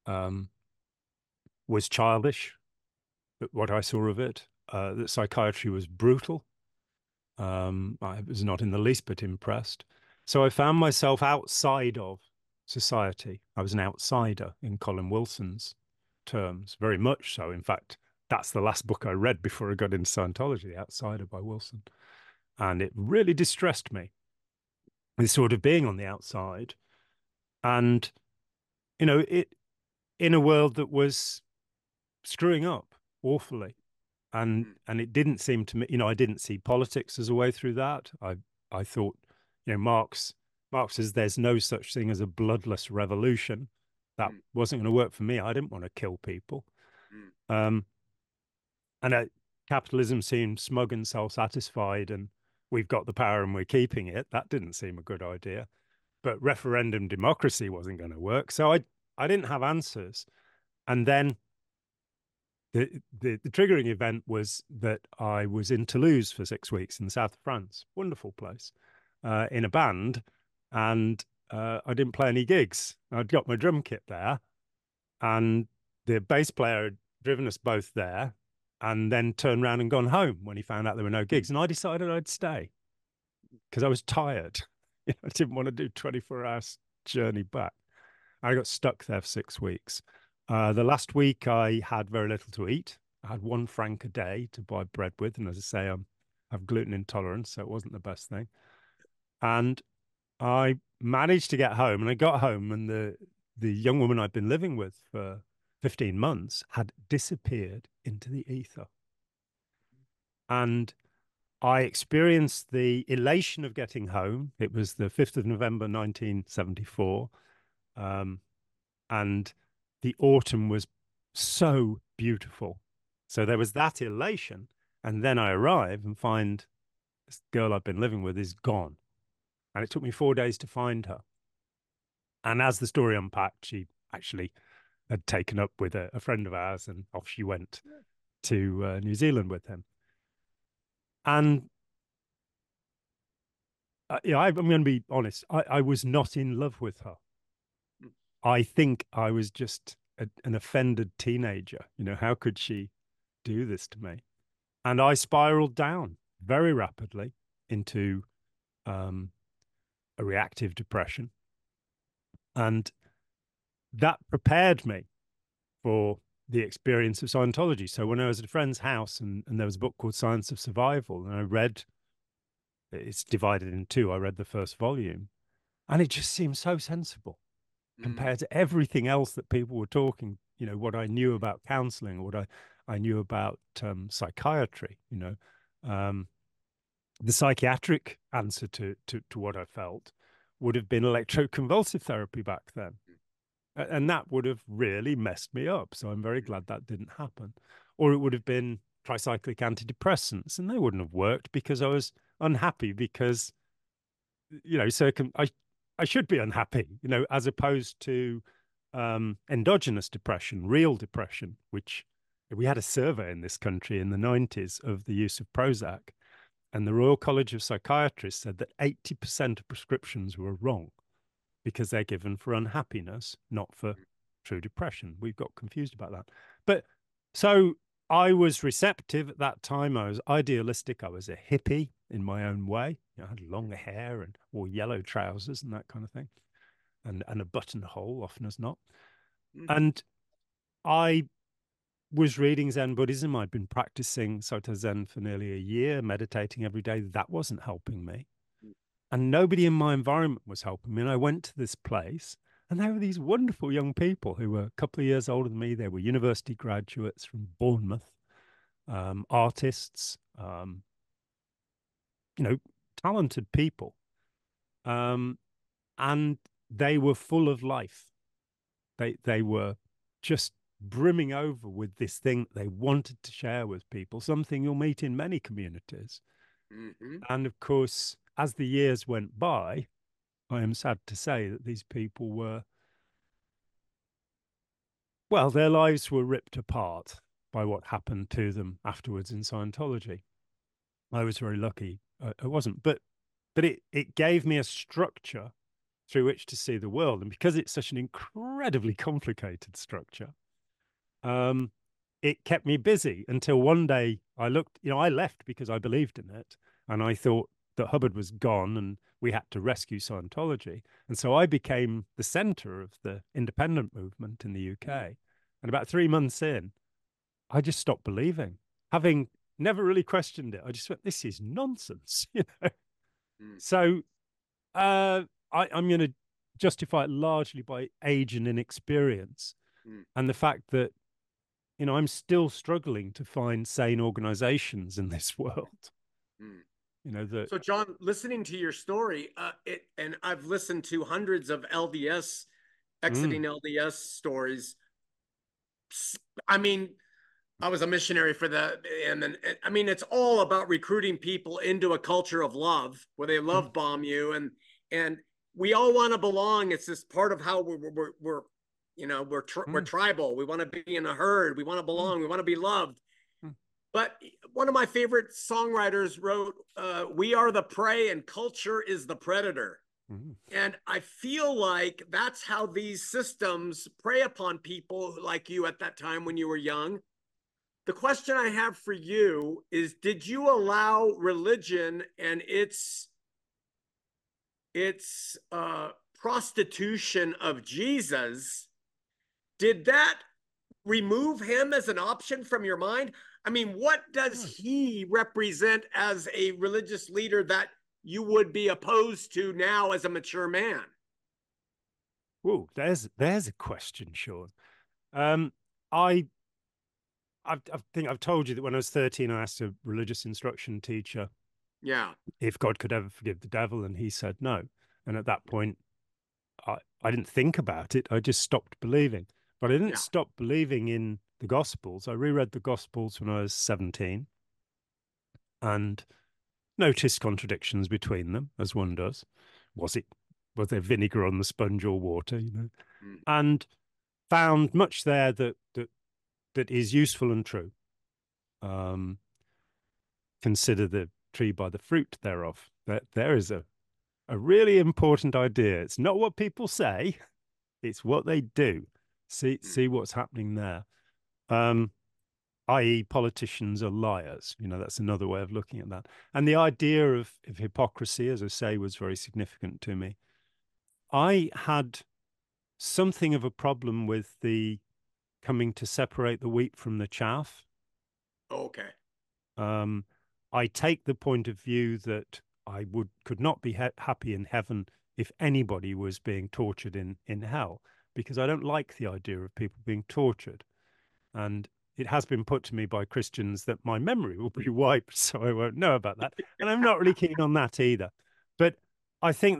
um, was childish, what I saw of it, that psychiatry was brutal. I was not in the least bit impressed. So I found myself outside of society. I was an outsider in Colin Wilson's terms, very much so. In fact, that's the last book I read before I got into Scientology, The Outsider by Wilson. And it really distressed me, this sort of being on the outside. And, it in a world that was screwing up awfully. And it didn't seem to me, I didn't see politics as a way through that. I thought, Marx says there's no such thing as a bloodless revolution. That wasn't going to work for me. I didn't want to kill people. Um, and capitalism seemed smug and self-satisfied, and we've got the power and we're keeping it. That didn't seem a good idea. But referendum democracy wasn't going to work. So I didn't have answers. And then the triggering event was that I was in Toulouse for 6 weeks in the south of France, wonderful place, in a band, and I didn't play any gigs. I'd got my drum kit there, and the bass player had driven us both there, and then turned around and gone home when he found out there were no gigs. And I decided I'd stay because I was tired. I didn't want to do 24 hours journey back. I got stuck there for 6 weeks. The last week I had very little to eat. I had 1 franc a day to buy bread with. And as I say, I have gluten intolerance, so it wasn't the best thing. And I managed to get home, and I got home, and the young woman I'd been living with for 15 months had disappeared into the ether. And I experienced the elation of getting home. It was the 5th of November, 1974. And the autumn was so beautiful. So there was that elation. And then I arrive and find this girl I've been living with is gone. And it took me 4 days to find her. And as the story unpacked, she actually had taken up with a friend of ours, and off she went to New Zealand with him. And I'm going to be honest, I was not in love with her. I think I was just an offended teenager. How could she do this to me? And I spiraled down very rapidly into a reactive depression. And that prepared me for the experience of Scientology. So when I was at a friend's house, and there was a book called Science of Survival, and I read, it's divided in 2. I read the first volume, and it just seemed so sensible compared to everything else that people were talking, what I knew about counseling, what I knew about psychiatry, the psychiatric answer to what I felt would have been electroconvulsive therapy back then. And that would have really messed me up. So I'm very glad that didn't happen. Or it would have been tricyclic antidepressants, and they wouldn't have worked because I was unhappy because, I should be unhappy, as opposed to endogenous depression, real depression, which we had a survey in this country in the 90s of the use of Prozac. And the Royal College of Psychiatrists said that 80% of prescriptions were wrong because they're given for unhappiness, not for true depression. We've got confused about that. But so I was receptive at that time. I was idealistic. I was a hippie in my own way. I had long hair and wore yellow trousers and that kind of thing, and a buttonhole, often as not. And I was reading Zen Buddhism. I'd been practicing Soto Zen for nearly a year, meditating every day. That wasn't helping me. And nobody in my environment was helping me. And I went to this place, and there were these wonderful young people who were a couple of years older than me. They were university graduates from Bournemouth, artists, talented people. And they were full of life. They were just brimming over with this thing they wanted to share with people, something you'll meet in many communities. And of course, as the years went by, I am sad to say that these people were, well, their lives were ripped apart by what happened to them afterwards in Scientology. I was very lucky. I wasn't, but it gave me a structure through which to see the world. And because it's such an incredibly complicated structure, it kept me busy until one day I looked, I left because I believed in it. And I thought that Hubbard was gone and we had to rescue Scientology. And so I became the center of the independent movement in the UK. And about 3 months in, I just stopped believing, having never really questioned it. I just went, this is nonsense, So I'm going to justify it largely by age and inexperience, and the fact that I'm still struggling to find sane organizations in this world. So John, listening to your story, and I've listened to hundreds of LDS exiting LDS stories. I mean, I was a missionary for and then I mean, it's all about recruiting people into a culture of love where they love bomb you, and we all want to belong. It's this part of how we're tribal. We want to be in a herd. We want to belong. We want to be loved. But one of my favorite songwriters wrote, "We are the prey, and culture is the predator." And I feel like that's how these systems prey upon people like you at that time when you were young. The question I have for you is, did you allow religion and its prostitution of Jesus, did that remove him as an option from your mind? I mean, what does he represent as a religious leader that you would be opposed to now as a mature man? Whoa, there's a question, Sean. I think I've told you that when I was 13, I asked a religious instruction teacher, if God could ever forgive the devil, and he said no. And at that point, I didn't think about it. I just stopped believing. But I didn't stop believing in the Gospels. I reread the Gospels when I was 17 and noticed contradictions between them, as one does. Was there vinegar on the sponge or water? And found much there that is useful and true. Consider the tree by the fruit thereof. There is a really important idea. It's not what people say, it's what they do. See what's happening there. I.e., politicians are liars. That's another way of looking at that. And the idea of hypocrisy, as I say, was very significant to me. I had something of a problem with the coming to separate the wheat from the chaff. Okay. I take the point of view that I could not be happy in heaven if anybody was being tortured in hell, because I don't like the idea of people being tortured. And it has been put to me by Christians that my memory will be wiped, so I won't know about that. And I'm not really keen on that either. But I think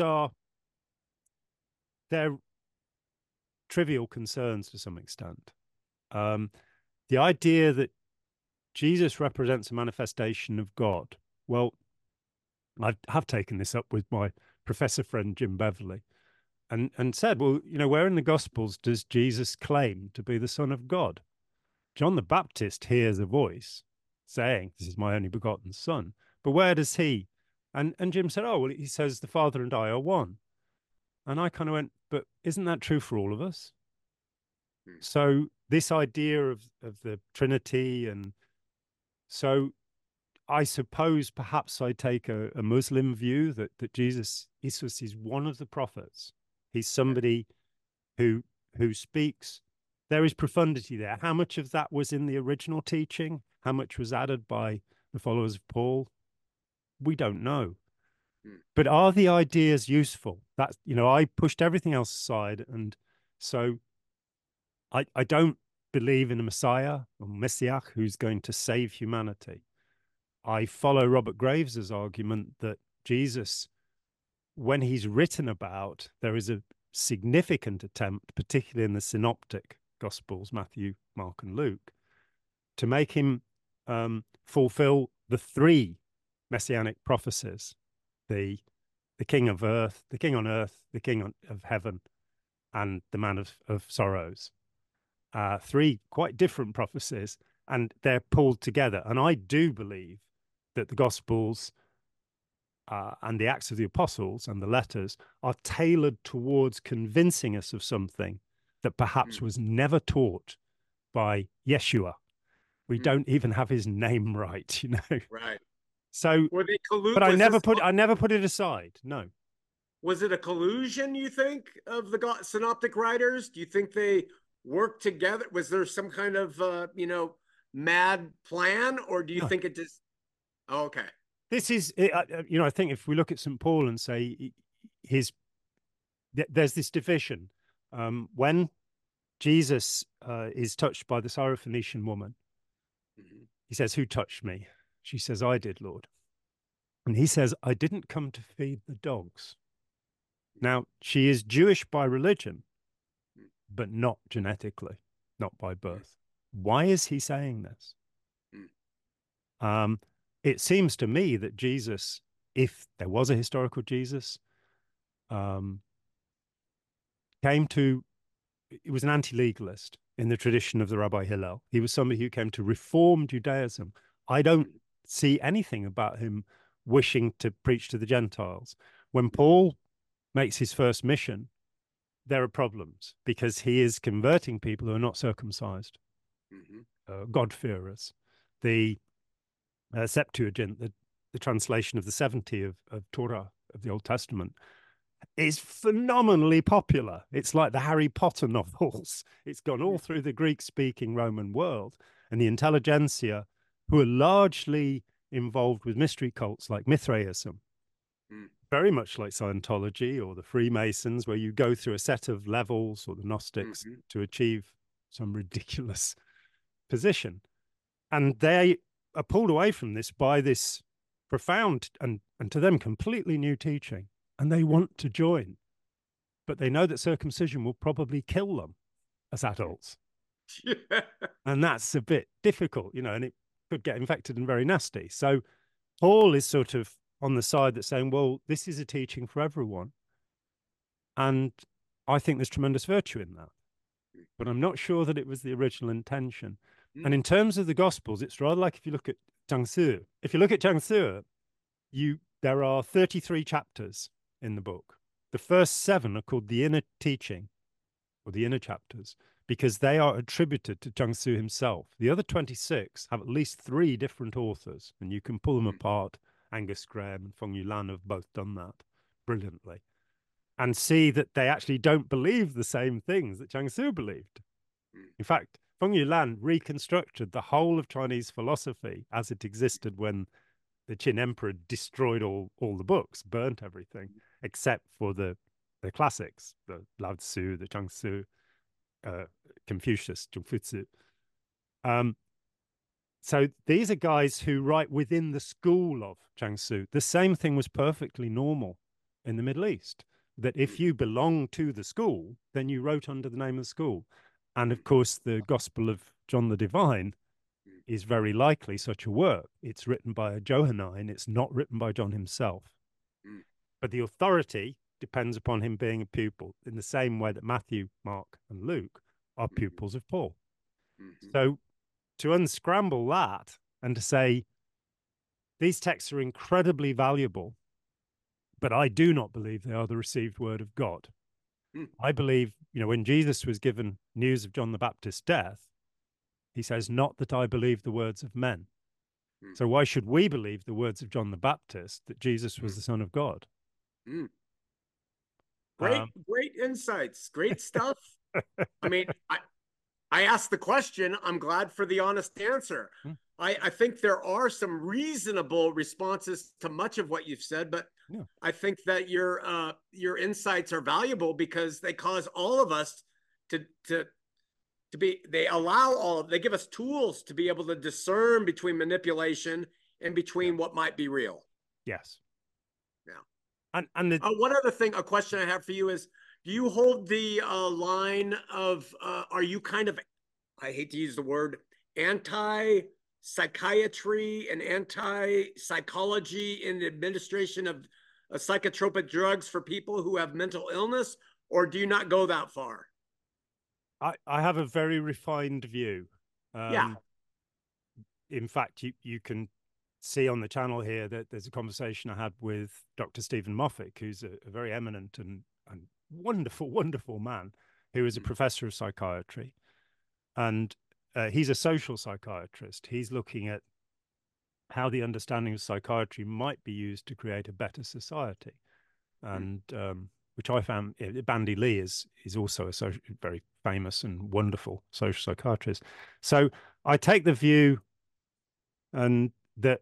they're trivial concerns to some extent. The idea that Jesus represents a manifestation of God. Well, I have taken this up with my professor friend Jim Beverley and said, well, where in the Gospels does Jesus claim to be the Son of God? John the Baptist hears a voice saying, this is my only begotten Son. But where does he? And Jim said, oh, well, he says the Father and I are one. And I kind of went, but isn't that true for all of us? So this idea of the Trinity, and so I suppose perhaps I take a Muslim view that Jesus is one of the prophets. He's somebody who speaks. There is profundity there. How much of that was in the original teaching? How much was added by the followers of Paul? We don't know. But are the ideas useful? That's, I pushed everything else aside. And so I don't believe in a Messiah or Messiah who's going to save humanity. I follow Robert Graves's argument that Jesus, when he's written about, there is a significant attempt, particularly in the synoptic Gospels, Matthew, Mark, and Luke, to make him fulfill the three messianic prophecies: the king of earth, the king on earth, the king of heaven, and the man of sorrows. Three quite different prophecies, and they're pulled together. And I do believe that the Gospels and the Acts of the Apostles and the letters are tailored towards convincing us of something that perhaps was never taught by Yeshua. We don't even have his name right, you know. Right. So, Were they but I never put it aside. No. Was it a collusion, you think, of the synoptic writers? Do you think they worked together? Was there some kind of mad plan, or do you No. think it just? Oh, okay. This is, I think if we look at St. Paul and say there's this division. When Jesus is touched by the Syrophoenician woman, he says, "Who touched me?" She says, "I did, Lord." And he says, "I didn't come to feed the dogs." Now, she is Jewish by religion, but not genetically, not by birth. Why is he saying this? It seems to me that Jesus, if there was a historical Jesus, came to, he was an anti-legalist in the tradition of the Rabbi Hillel. He was somebody who came to reform Judaism. I don't see anything about him wishing to preach to the Gentiles. When Paul makes his first mission, there are problems because he is converting people who are not circumcised, God-fearers. The Septuagint, the translation of the 70 of Torah, of the Old Testament, is phenomenally popular. It's like the Harry Potter novels. It's gone all through the Greek-speaking Roman world, and the intelligentsia, who are largely involved with mystery cults like Mithraism, very much like Scientology or the Freemasons, where you go through a set of levels, or the Gnostics, to achieve some ridiculous position. And they are pulled away from this by this profound and to them completely new teaching, and they want to join, but they know that circumcision will probably kill them as adults. And that's a bit difficult, and it could get infected and very nasty. So Paul is sort of on the side that's saying, well, this is a teaching for everyone, and I think there's tremendous virtue in that, but I'm not sure that it was the original intention. And in terms of the Gospels, it's rather like if you look at Zhang Zi. If you look at Zhang Zi, there are 33 chapters in the book. The first 7 are called the inner teaching, or the inner chapters, because they are attributed to Zhang Zi himself. The other 26 have at least 3 different authors, and you can pull them apart. Angus Graham and Feng Yulan have both done that brilliantly, and see that they actually don't believe the same things that Zhang Zi believed. In fact, Feng Yulan reconstructed the whole of Chinese philosophy as it existed when the Qin emperor destroyed all the books, burnt everything, except for the classics, the Lao Tzu, the Zhangzi, Confucius, Zhongfutsu. So these are guys who write within the school of Zhangzi. The same thing was perfectly normal in the Middle East, that if you belonged to the school, then you wrote under the name of the school. And of course, the Gospel of John the Divine is very likely such a work. It's written by a Johannine. It's not written by John himself. But the authority depends upon him being a pupil, in the same way that Matthew, Mark, and Luke are pupils of Paul. So to unscramble that and to say, these texts are incredibly valuable, but I do not believe they are the received word of God. I believe, when Jesus was given news of John the Baptist's death, he says, "Not that I believe the words of men." So why should we believe the words of John the Baptist, that Jesus was the Son of God? Great insights. Great stuff. I mean, I asked the question. I'm glad for the honest answer. I think there are some reasonable responses to much of what you've said, but I think that your insights are valuable because they cause all of us to be, they give us tools to be able to discern between manipulation and between what might be real. Yes. Yeah. And one other thing, a question I have for you is, do you hold the line of, are you kind of, I hate to use the word, anti-psychiatry and anti-psychology in the administration of psychotropic drugs for people who have mental illness, or do you not go that far? I have a very refined view. Yeah. In fact, you can see on the channel here that there's a conversation I had with Dr. Stephen Moffat, who's a very eminent and wonderful, wonderful man, who is a professor of psychiatry. And he's a social psychiatrist. He's looking at how the understanding of psychiatry might be used to create a better society. And which I found, Bandy Lee is also a very famous and wonderful social psychiatrist. So I take the view and that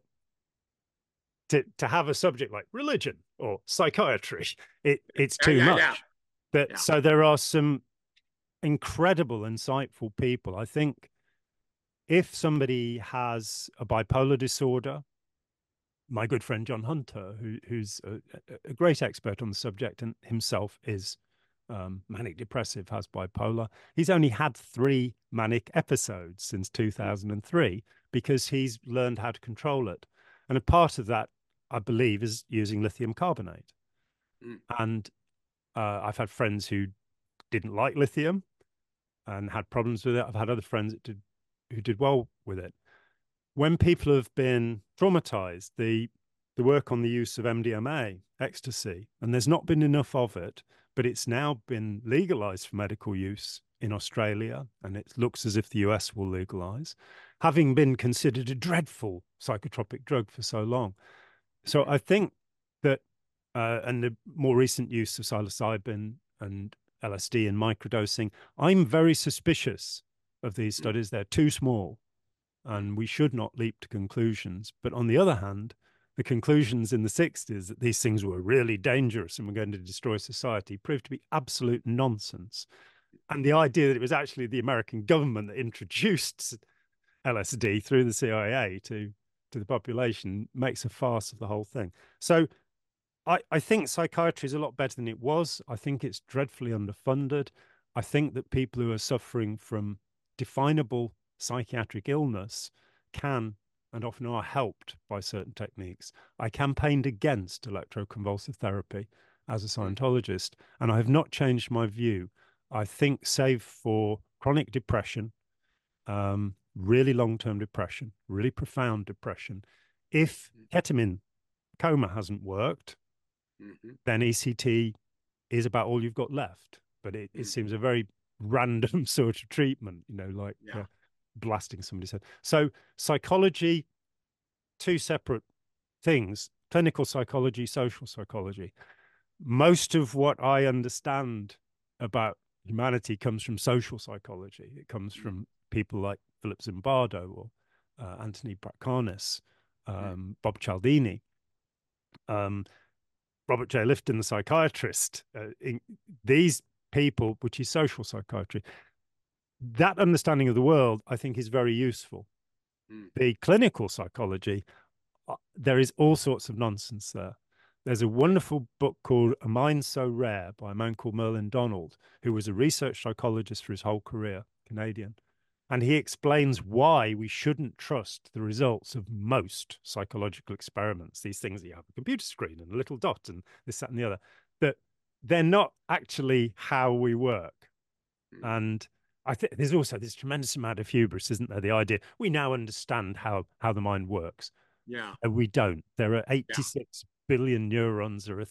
to have a subject like religion or psychiatry, it's too much. So there are some incredible, insightful people. I think if somebody has a bipolar disorder, my good friend John Hunter, who's a great expert on the subject and himself is manic depressive, has bipolar. He's only had 3 manic episodes since 2003 because he's learned how to control it. And a part of that, I believe, is using lithium carbonate. And I've had friends who didn't like lithium and had problems with it. I've had other friends who did well with it. When people have been traumatized, the work on the use of MDMA, ecstasy, and there's not been enough of it, but it's now been legalized for medical use in Australia, and it looks as if the US will legalize, having been considered a dreadful psychotropic drug for so long. So I think that, and the more recent use of psilocybin and LSD and microdosing, I'm very suspicious of these studies. They're too small, and we should not leap to conclusions. But on the other hand, the conclusions in the 60s that these things were really dangerous and were going to destroy society proved to be absolute nonsense. And the idea that it was actually the American government that introduced LSD through the CIA to the population makes a farce of the whole thing. So I think psychiatry is a lot better than it was. I think it's dreadfully underfunded. I think that people who are suffering from definable psychiatric illness can and often are helped by certain techniques. I campaigned against electroconvulsive therapy as a Scientologist, and I have not changed my view. I think, save for chronic depression, really long-term depression, really profound depression, if ketamine coma hasn't worked, then ECT is about all you've got left. But it seems a very random sort of treatment, like blasting somebody's head. So psychology, 2 separate things: clinical psychology, social psychology. Most of what I understand about humanity comes from social psychology. It comes from people like Philip Zimbardo or Anthony Praxaris, Bob Cialdini, Robert J. Lifton, the psychiatrist. These people, which is social psychiatry, that understanding of the world, I think, is very useful. The clinical psychology, there is all sorts of nonsense there. There's a wonderful book called A Mind So Rare by a man called Merlin Donald, who was a research psychologist for his whole career, Canadian. And he explains why we shouldn't trust the results of most psychological experiments, these things that you have a computer screen and a little dot and this, that, and the other, that they're not actually how we work. And I think there's also this tremendous amount of hubris, isn't there? The idea we now understand how the mind works. Yeah. We don't. There are 86 billion neurons. There are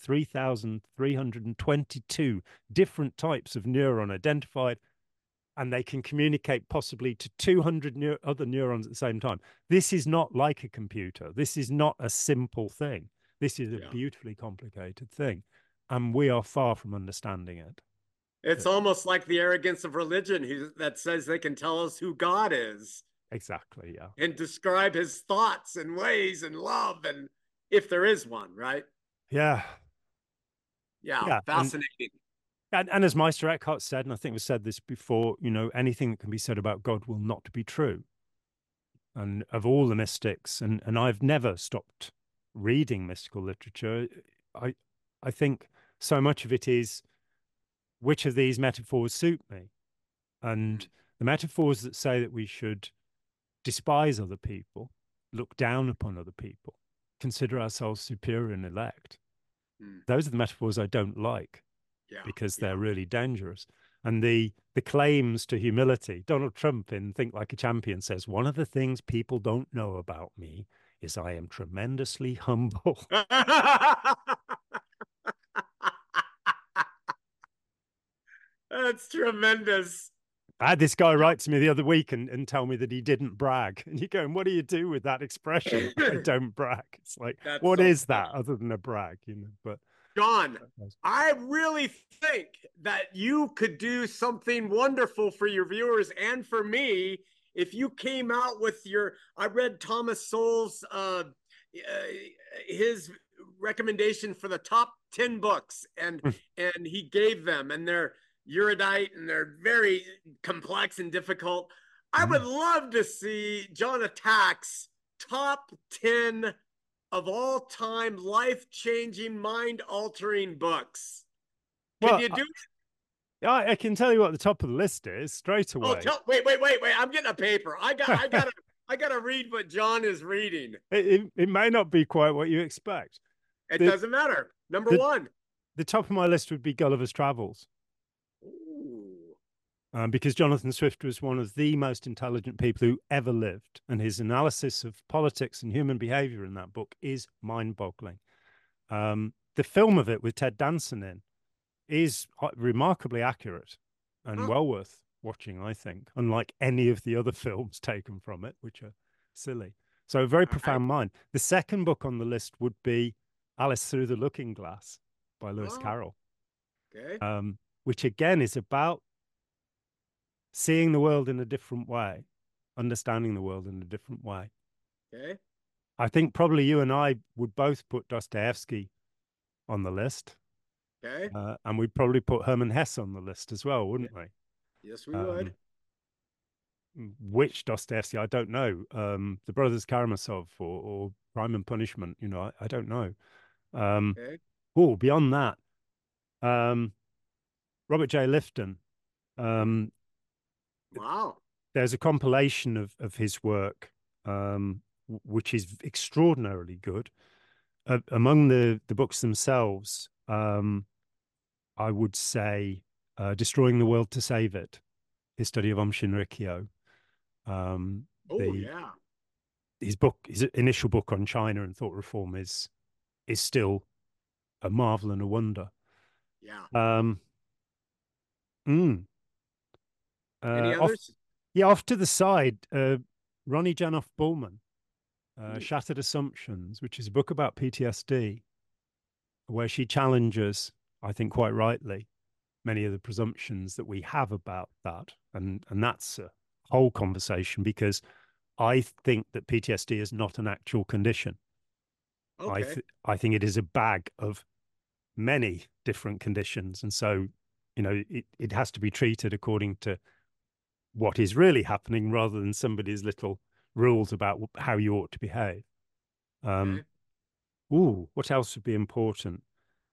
3,322 different types of neuron identified, and they can communicate possibly to 200 other neurons at the same time. This is not like a computer. This is not a simple thing. This is a beautifully complicated thing, and we are far from understanding it. It's almost like the arrogance of religion that says they can tell us who God is. Exactly, yeah. And describe his thoughts and ways and love, and if there is one, right? Yeah. Yeah, fascinating. And as Meister Eckhart said, and I think we've said this before, anything that can be said about God will not be true. And of all the mystics, and I've never stopped reading mystical literature, I think so much of it is, which of these metaphors suit me? And the metaphors that say that we should despise other people, look down upon other people, consider ourselves superior and elect, those are the metaphors I don't like, because they're really dangerous. And the claims to humility, Donald Trump in Think Like a Champion says, one of the things people don't know about me is I am tremendously humble. That's tremendous. I had this guy write to me the other week and tell me that he didn't brag. And you're going, what do you do with that expression? I don't brag. It's like, That's what so is funny. that other than a brag, you know? But John, I really think that you could do something wonderful for your viewers and for me if you came out with your. I read Thomas Sowell's his recommendation for the top 10 books, and he gave them, and they're erudite and they're very complex and difficult. I would love to see John Attack's top 10 of all time life-changing, mind-altering books. Can you do it? I can tell you what the top of the list is straight away. Oh, wait! I'm getting a paper. I gotta read what John is reading. It may not be quite what you expect. It doesn't matter. Number one. The top of my list would be Gulliver's Travels. Because Jonathan Swift was one of the most intelligent people who ever lived, and his analysis of politics and human behavior in that book is mind-boggling. The film of it with Ted Danson in is remarkably accurate and well worth watching, I think, unlike any of the other films taken from it, which are silly. So a very profound mind. The second book on the list would be Alice Through the Looking Glass by Lewis Carroll. Okay. Which again is about seeing the world in a different way, understanding the world in a different way. Okay. I think probably you and I would both put Dostoevsky on the list. Okay. And we'd probably put Hermann Hesse on the list as well, wouldn't we? Yes, we would. Which Dostoevsky, I don't know. The Brothers Karamazov or Crime and Punishment, you know, I don't know. Okay. Oh, beyond that, Robert J. Lifton. Wow. There's a compilation of his work, which is extraordinarily good. Among the books themselves, I would say Destroying the World to Save It, his study of Aum Shinrikyo. His initial book on China and thought reform is still a marvel and a wonder. Yeah. Any others? Off to the side, Ronnie Janoff Bullman, Shattered Assumptions, which is a book about PTSD, where she challenges, I think quite rightly, many of the presumptions that we have about that. And that's a whole conversation, because I think that PTSD is not an actual condition. Okay. I think it is a bag of many different conditions. And so, you know, it has to be treated according to what is really happening rather than somebody's little rules about how you ought to behave. What else would be important?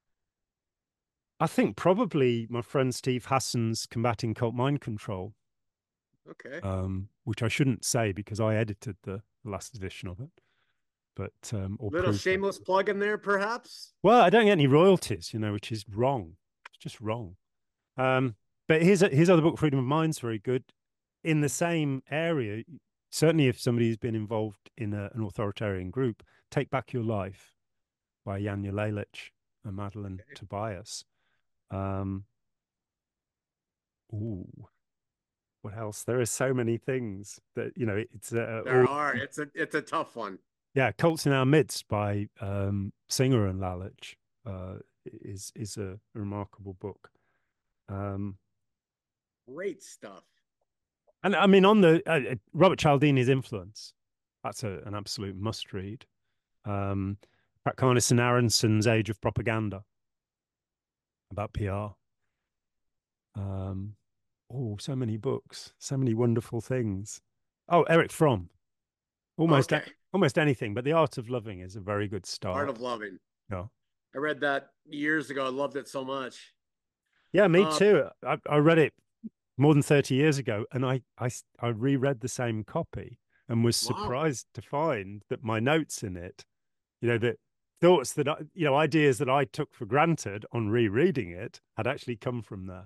I think probably my friend Steve Hassan's Combating Cult Mind Control. Okay. Which I shouldn't say because I edited the last edition of it. But little shameless plug in there, perhaps. Well, I don't get any royalties, you know, which is wrong. It's just wrong. But his other book, Freedom of Mind, is very good. In the same area, certainly if somebody's been involved in an authoritarian group, Take Back Your Life by Janja Lalich and Madeline Tobias. What else? There are so many things that, you know, it's it's a tough one. Yeah, Cults in Our Midst by Singer and Lalich is a remarkable book. Great stuff. And I mean, on the Robert Cialdini's Influence, that's an absolute must read. Pat Carness and Aronson's Age of Propaganda about PR. So many books, so many wonderful things. Oh, Eric Fromm. Almost anything, but The Art of Loving is a very good start. Art of Loving. Yeah. I read that years ago. I loved it so much. Yeah, me too. I read it more than 30 years ago, and I reread the same copy and was surprised to find that my notes in it, you know, that thoughts that ideas that I took for granted on rereading it had actually come from there.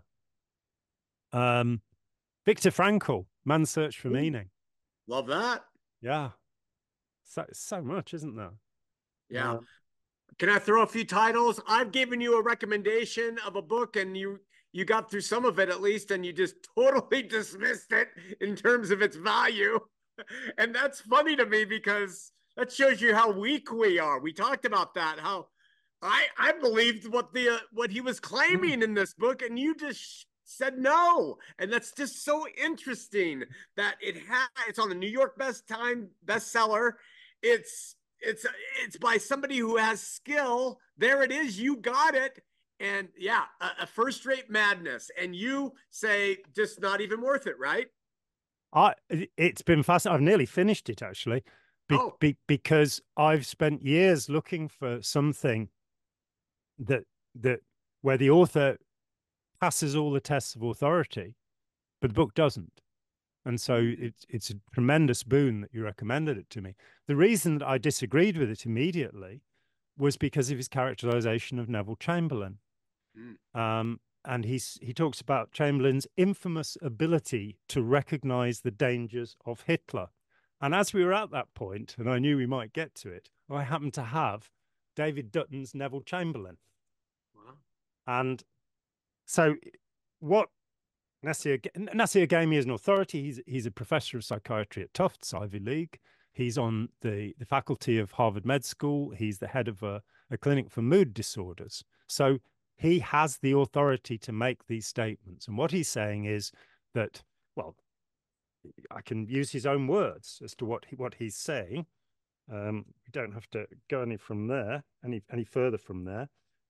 Viktor Frankl, Man's Search for Meaning. Love that. Yeah. So much, isn't there? Yeah. Can I throw a few titles? I've given you a recommendation of a book, and you got through some of it at least, and you just totally dismissed it in terms of its value. And that's funny to me because that shows you how weak we are. We talked about that, how I believed what he was claiming in this book, and you just said no. And that's just so interesting that it's on the New York bestseller. It's by somebody who has skill. There it is. You got it. And yeah, a first rate madness. And you say just not even worth it, right? It's been fascinating. I've nearly finished it actually, Oh, because I've spent years looking for something that that where the author passes all the tests of authority, but the book doesn't. And so it's a tremendous boon that you recommended it to me. The reason that I disagreed with it immediately was because of his characterization of Neville Chamberlain. And he talks about Chamberlain's infamous ability to recognize the dangers of Hitler. And as we were at that point, and I knew we might get to it, I happened to have David Dutton's Neville Chamberlain. wow. And so what Nasir gave me as an authority. He's a professor of psychiatry at Tufts, Ivy League. He's on the faculty of Harvard Med School. He's the head of a clinic for mood disorders. So he has the authority to make these statements. And what he's saying is that, well, I can use his own words as to what he's saying. We don't have to go any further from there.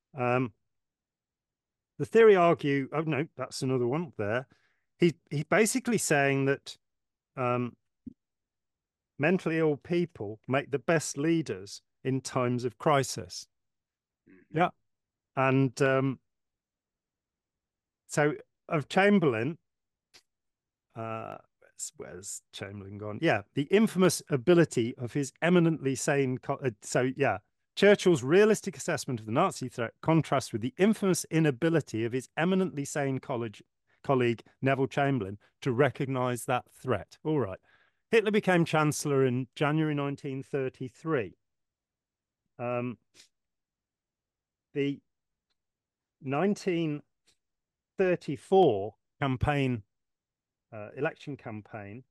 The theory argue, oh no, that's another one there. He's basically saying that mentally ill people make the best leaders in times of crisis. Yeah. And so of Chamberlain, where's Chamberlain gone? Yeah, the infamous ability of his eminently sane. Churchill's realistic assessment of the Nazi threat contrasts with the infamous inability of his eminently sane colleague Neville Chamberlain to recognize that threat. All right. Hitler became chancellor in January 1933. The 1934 election campaign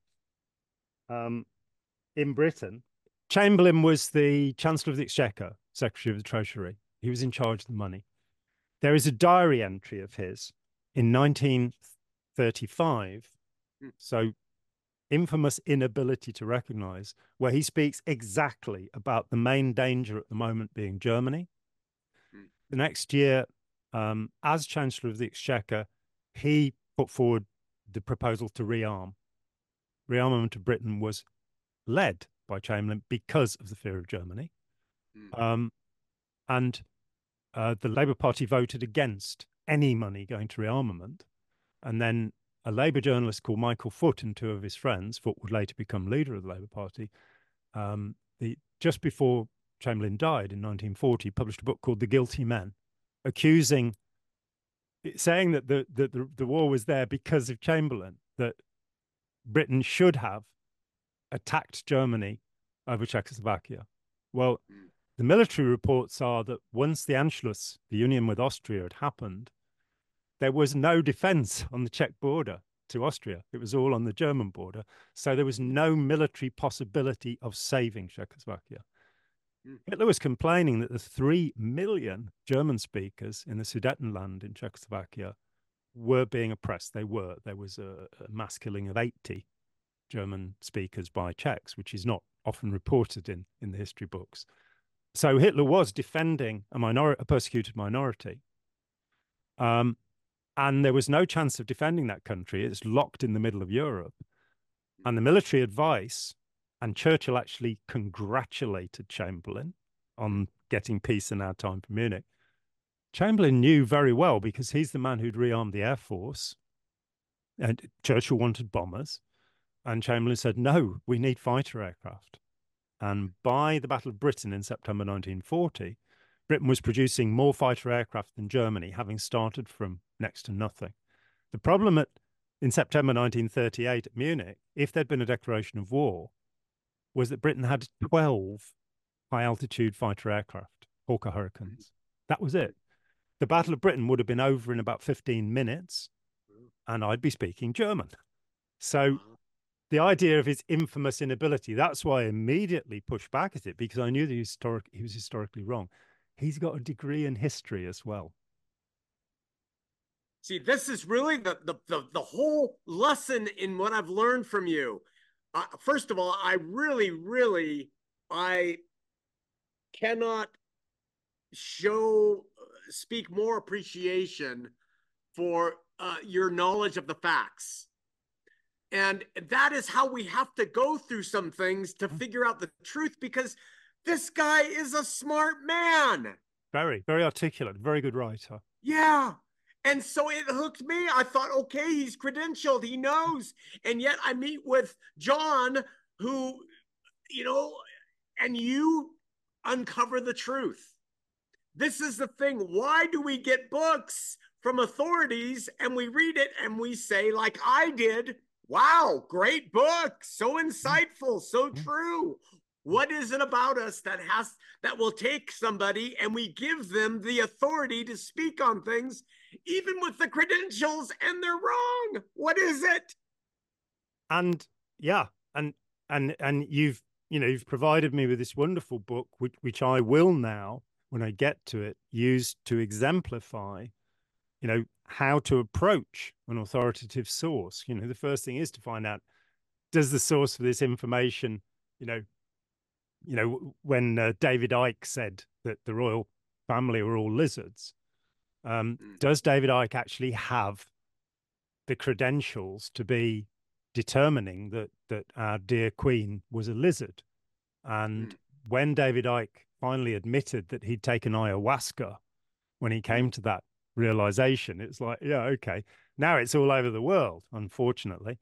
in Britain, Chamberlain was the Chancellor of the Exchequer, Secretary of the Treasury. He was in charge of the money. There is a diary entry of his in 1935, so infamous inability to recognize, where he speaks exactly about the main danger at the moment being Germany. The next year, as Chancellor of the Exchequer, he put forward the proposal to rearm. Rearmament of Britain was led by Chamberlain because of the fear of Germany. And the Labour Party voted against any money going to rearmament. And then a Labour journalist called Michael Foot and two of his friends, Foot would later become leader of the Labour Party, just before Chamberlain died in 1940, published a book called The Guilty Men, saying that the war was there because of Chamberlain, that Britain should have attacked Germany over Czechoslovakia. Well, the military reports are that once the Anschluss, the union with Austria, had happened, there was no defense on the Czech border to Austria. It was all on the German border. So there was no military possibility of saving Czechoslovakia. Hitler was complaining that the 3 million German speakers in the Sudetenland in Czechoslovakia were being oppressed. There was a mass killing of 80 German speakers by Czechs, which is not often reported in the history books. So Hitler was defending a persecuted minority. And there was no chance of defending that country. It's locked in the middle of Europe. And the military advice, and Churchill actually congratulated Chamberlain on getting peace in our time for Munich. Chamberlain knew very well, because he's the man who'd rearmed the Air Force, and Churchill wanted bombers. And Chamberlain said, no, we need fighter aircraft. And by the Battle of Britain in September 1940, Britain was producing more fighter aircraft than Germany, having started from next to nothing. The problem in September 1938 at Munich, if there'd been a declaration of war, was that Britain had 12 high-altitude fighter aircraft, Hawker Hurricanes. That was it. The Battle of Britain would have been over in about 15 minutes, and I'd be speaking German. So the idea of his infamous inability, that's why I immediately pushed back at it, because I knew that he was historically wrong. He's got a degree in history as well. See, this is really the whole lesson in what I've learned from you. First of all, I really, I cannot speak more appreciation for your knowledge of the facts. And that is how we have to go through some things to figure out the truth, because this guy is a smart man. Very, very articulate, very good writer. Yeah. And so it hooked me. I thought, okay, he's credentialed, he knows. And yet I meet with John, who, and you uncover the truth. This is the thing. Why do we get books from authorities and we read it and we say, like I did, wow, great book, so insightful, so true. What is it about us that will take somebody and we give them the authority to speak on things, even with the credentials, and they're wrong? What is it? And yeah, and you've provided me with this wonderful book, which I will now, when I get to it, use to exemplify, how to approach an authoritative source. The first thing is to find out, does the source for this information, when David Icke said that the royal family were all lizards, does David Icke actually have the credentials to be determining that our dear Queen was a lizard? And when David Icke finally admitted that he'd taken ayahuasca, when he came to that realization, it's like, yeah, okay, now it's all over the world, unfortunately.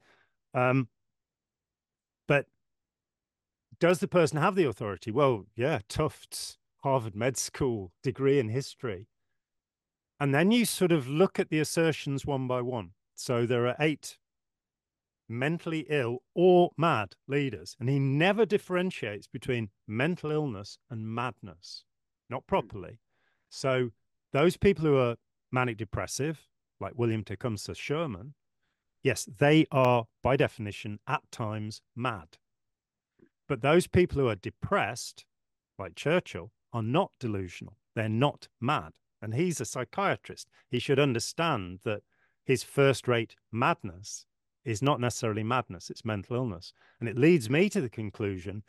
But does the person have the authority? Well, yeah, Tufts, Harvard Med School, degree in history. And then you sort of look at the assertions one by one. So there are 8 mentally ill or mad leaders, and he never differentiates between mental illness and madness, not properly. So those people who are manic depressive, like William Tecumseh Sherman, yes, they are by definition at times mad. But those people who are depressed, like Churchill, are not delusional. They're not mad. And he's a psychiatrist. He should understand that his first-rate madness is not necessarily madness, it's mental illness. And it leads me to the conclusion,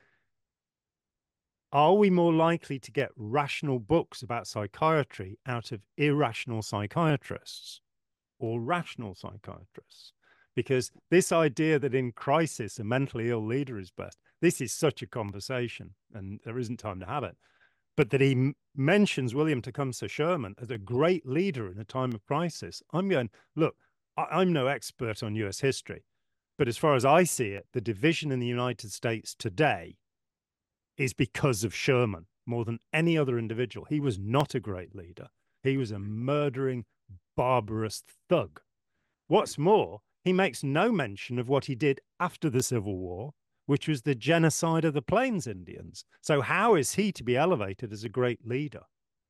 are we more likely to get rational books about psychiatry out of irrational psychiatrists or rational psychiatrists? Because this idea that in crisis a mentally ill leader is best, this is such a conversation and there isn't time to have it. But that he mentions William Tecumseh Sherman as a great leader in a time of crisis, I'm going, look, I'm no expert on US history, but as far as I see it, the division in the United States today is because of Sherman more than any other individual. He was not a great leader. He was a murdering, barbarous thug. What's more, he makes no mention of what he did after the Civil War, which was the genocide of the Plains Indians. So how is he to be elevated as a great leader?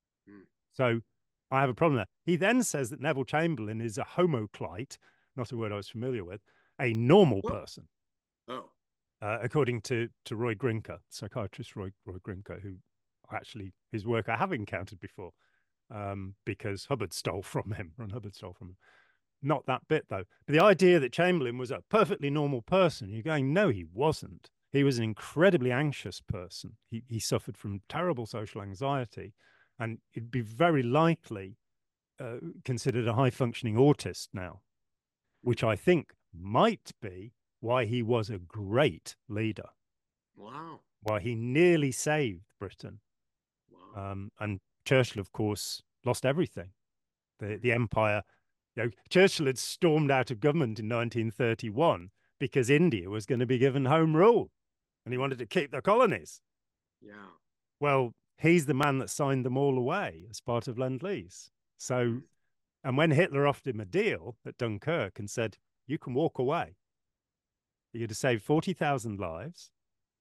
So I have a problem there. He then says that Neville Chamberlain is a homoclite, not a word I was familiar with, a normal person. According to Roy Grinker, psychiatrist Roy Grinker, who actually, his work I have encountered before, because Hubbard stole from him. Ron Hubbard stole from him. Not that bit, though. But the idea that Chamberlain was a perfectly normal person, you're going, no, he wasn't. He was an incredibly anxious person. He suffered from terrible social anxiety, and it'd be very likely considered a high-functioning autist now, which I think might be why he was a great leader. Wow. Why he nearly saved Britain. Wow. And Churchill, of course, lost everything. The empire... Churchill had stormed out of government in 1931 because India was going to be given home rule and he wanted to keep the colonies. Yeah. Well, he's the man that signed them all away as part of Lend-Lease. So, and when Hitler offered him a deal at Dunkirk and said, you can walk away, you're going to save 40,000 lives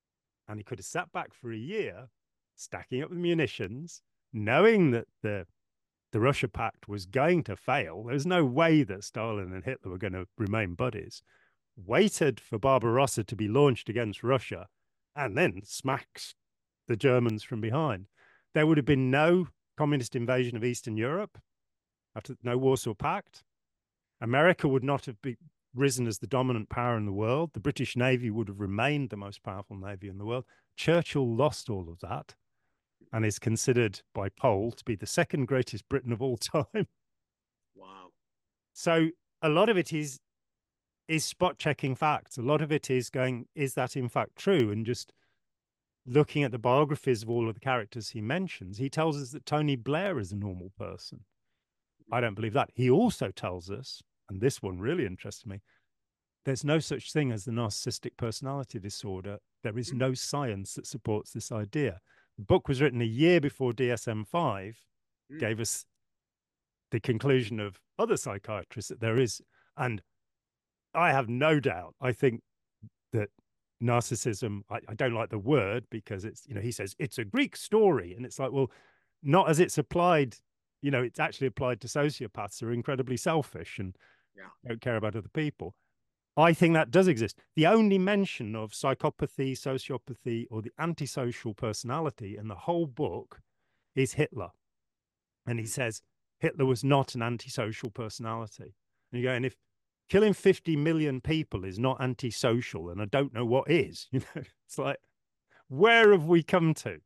And he could have sat back for a year, stacking up the munitions, knowing that the Russia Pact was going to fail. There's no way that Stalin and Hitler were going to remain buddies. Waited for Barbarossa to be launched against Russia, and then smacks the Germans from behind. There would have been no communist invasion of Eastern Europe, after no Warsaw Pact. America would not have risen as the dominant power in the world. The British Navy would have remained the most powerful navy in the world. Churchill lost all of that and is considered by Poll to be the second greatest Briton of all time. Wow. So a lot of it is spot checking facts. A lot of it is going, is that in fact true? And just looking at the biographies of all of the characters he mentions, he tells us that Tony Blair is a normal person. I don't believe that. He also tells us, and this one really interests me, there's no such thing as the narcissistic personality disorder. There is no science that supports this idea. The book was written a year before DSM-5 gave us the conclusion of other psychiatrists that there is. And I have no doubt. I think that narcissism, I don't like the word because it's, he says it's a Greek story. And it's like, well, not as it's applied. It's actually applied to sociopaths who are incredibly selfish and don't care about other people. I think that does exist. The only mention of psychopathy, sociopathy, or the antisocial personality in the whole book is Hitler. And he says Hitler was not an antisocial personality. And you go, and if killing 50 million people is not antisocial, then I don't know what is. It's like, where have we come to?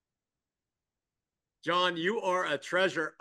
John, you are a treasure.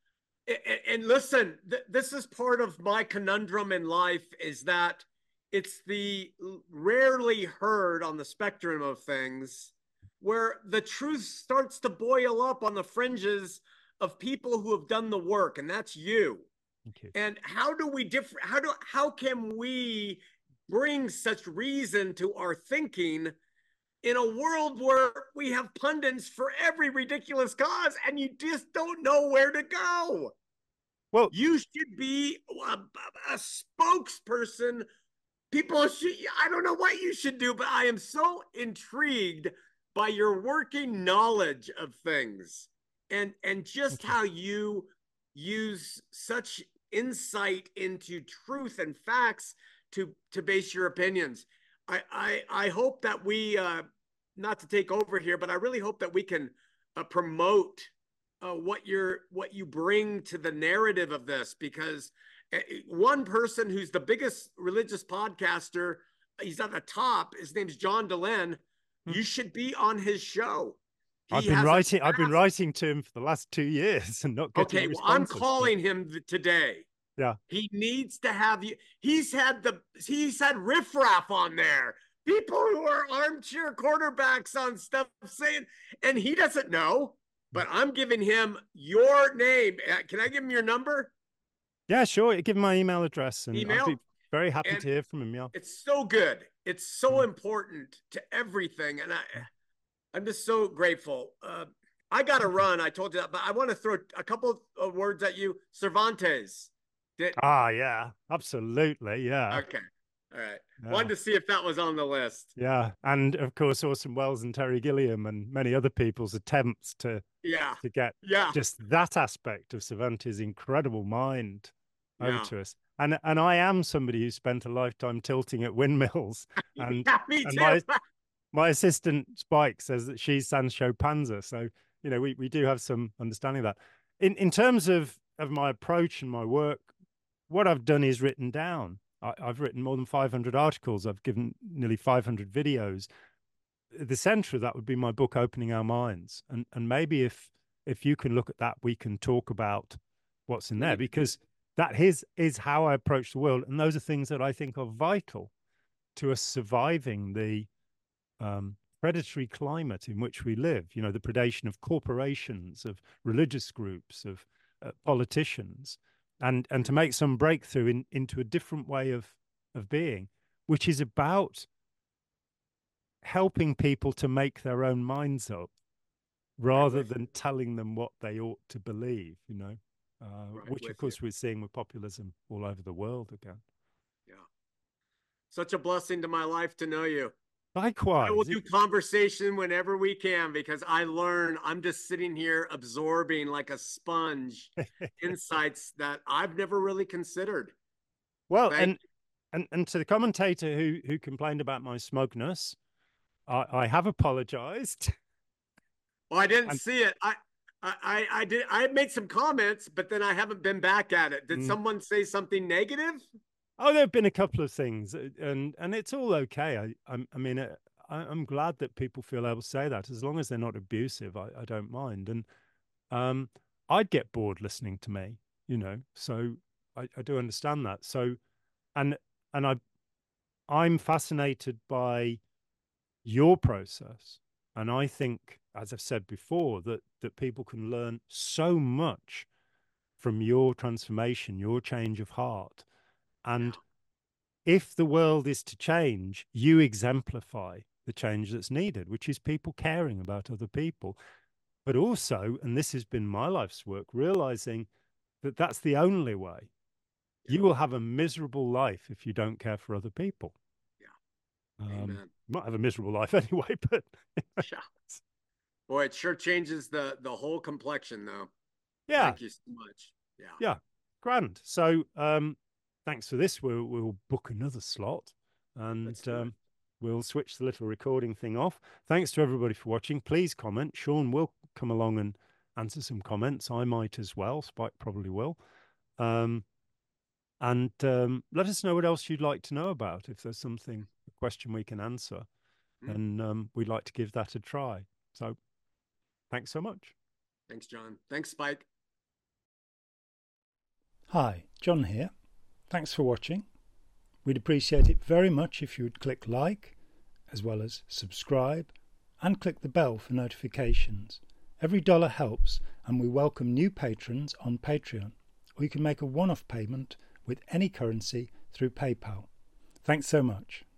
And listen, this is part of my conundrum in life, is that it's the rarely heard on the spectrum of things where the truth starts to boil up on the fringes of people who have done the work, and that's you. And how do we how can we bring such reason to our thinking in a world where we have pundits for every ridiculous cause and you just don't know where to go? Well, you should be a spokesperson. People should, I don't know what you should do, but I am so intrigued by your working knowledge of things and just how you use such insight into truth and facts to base your opinions. I hope that we, not to take over here, but I really hope that we can promote what you bring to the narrative of this, because one person who's the biggest religious podcaster, he's at the top. His name's John Dehlin. You should be on his show. I've been writing to him for the last 2 years and not getting responses. Well, I'm calling him today. Yeah. He needs to have you. He's had riffraff on there. People who are armchair quarterbacks on stuff saying, and he doesn't know, but I'm giving him your name. Can I give him your number? Yeah, sure. Give him my email address, and I'd be very happy to hear from him. Yeah. It's so good. It's so important to everything. And I'm just so grateful. I got to run. I told you that, but I want to throw a couple of words at you. Cervantes. Yeah, absolutely. Yeah. Okay. All right. Yeah. Wanted to see if that was on the list. Yeah. And of course, Orson Welles and Terry Gilliam and many other people's attempts to get just that aspect of Cervantes' incredible mind over to us. And I am somebody who spent a lifetime tilting at windmills. And, me too. My assistant Spike says that she's Sancho Panza. So, we do have some understanding of that. In terms of my approach and my work, what I've done is written down. I've written more than 500 articles. I've given nearly 500 videos. The center of that would be my book, Opening Our Minds. And maybe if you can look at that, we can talk about what's in there, because that is how I approach the world. And those are things that I think are vital to us surviving the predatory climate in which we live. The predation of corporations, of religious groups, of politicians, and to make some breakthrough into a different way of being, which is about helping people to make their own minds up rather than telling them what they ought to believe, which of course we're seeing with populism all over the world again. Yeah. Such a blessing to my life to know you. I will Likewise. do conversation whenever we can because I learn. I'm just sitting here absorbing like a sponge insights that I've never really considered. Well, Thank and to the commentator who complained about my smugness, I have apologized. Well, I didn't And see it. I did. I made some comments, but then I haven't been back at it. Did mm, someone say something negative? oh, there have been a couple of things, and it's all okay. I mean, I'm glad that people feel able to say that as long as they're not abusive. I don't mind, and um, I'd get bored listening to me, you know. So I do understand that. So and and I'm fascinated by your process, and I think, as I've said before, that people can learn so much from your transformation, your change of heart, and Yeah. if the world is to change, you exemplify the change that's needed, which is people caring about other people. But also, and this has been my life's work, realizing that that's the only way. You Yeah. will have a miserable life if you don't care for other people. Yeah. Amen. You might have a miserable life anyway, but Yeah. Boy, it sure changes the whole complexion, though. yeah, Thank you so much. Yeah. yeah, grand. So thanks for this. We'll book another slot, and Let's do it. we'll switch the little recording thing off. Thanks to everybody for watching. Please comment. Sean will come along and answer some comments. I might as well. Spike probably will. And let us know what else you'd like to know about. If there's something, a question we can answer, then we'd like to give that a try. So thanks so much. Thanks, John. Thanks, Spike. Hi, John here. Thanks for watching. We'd appreciate it very much if you would click like, as well as subscribe, and click the bell for notifications. Every dollar helps, and we welcome new patrons on Patreon, or you can make a one-off payment with any currency through PayPal. Thanks so much.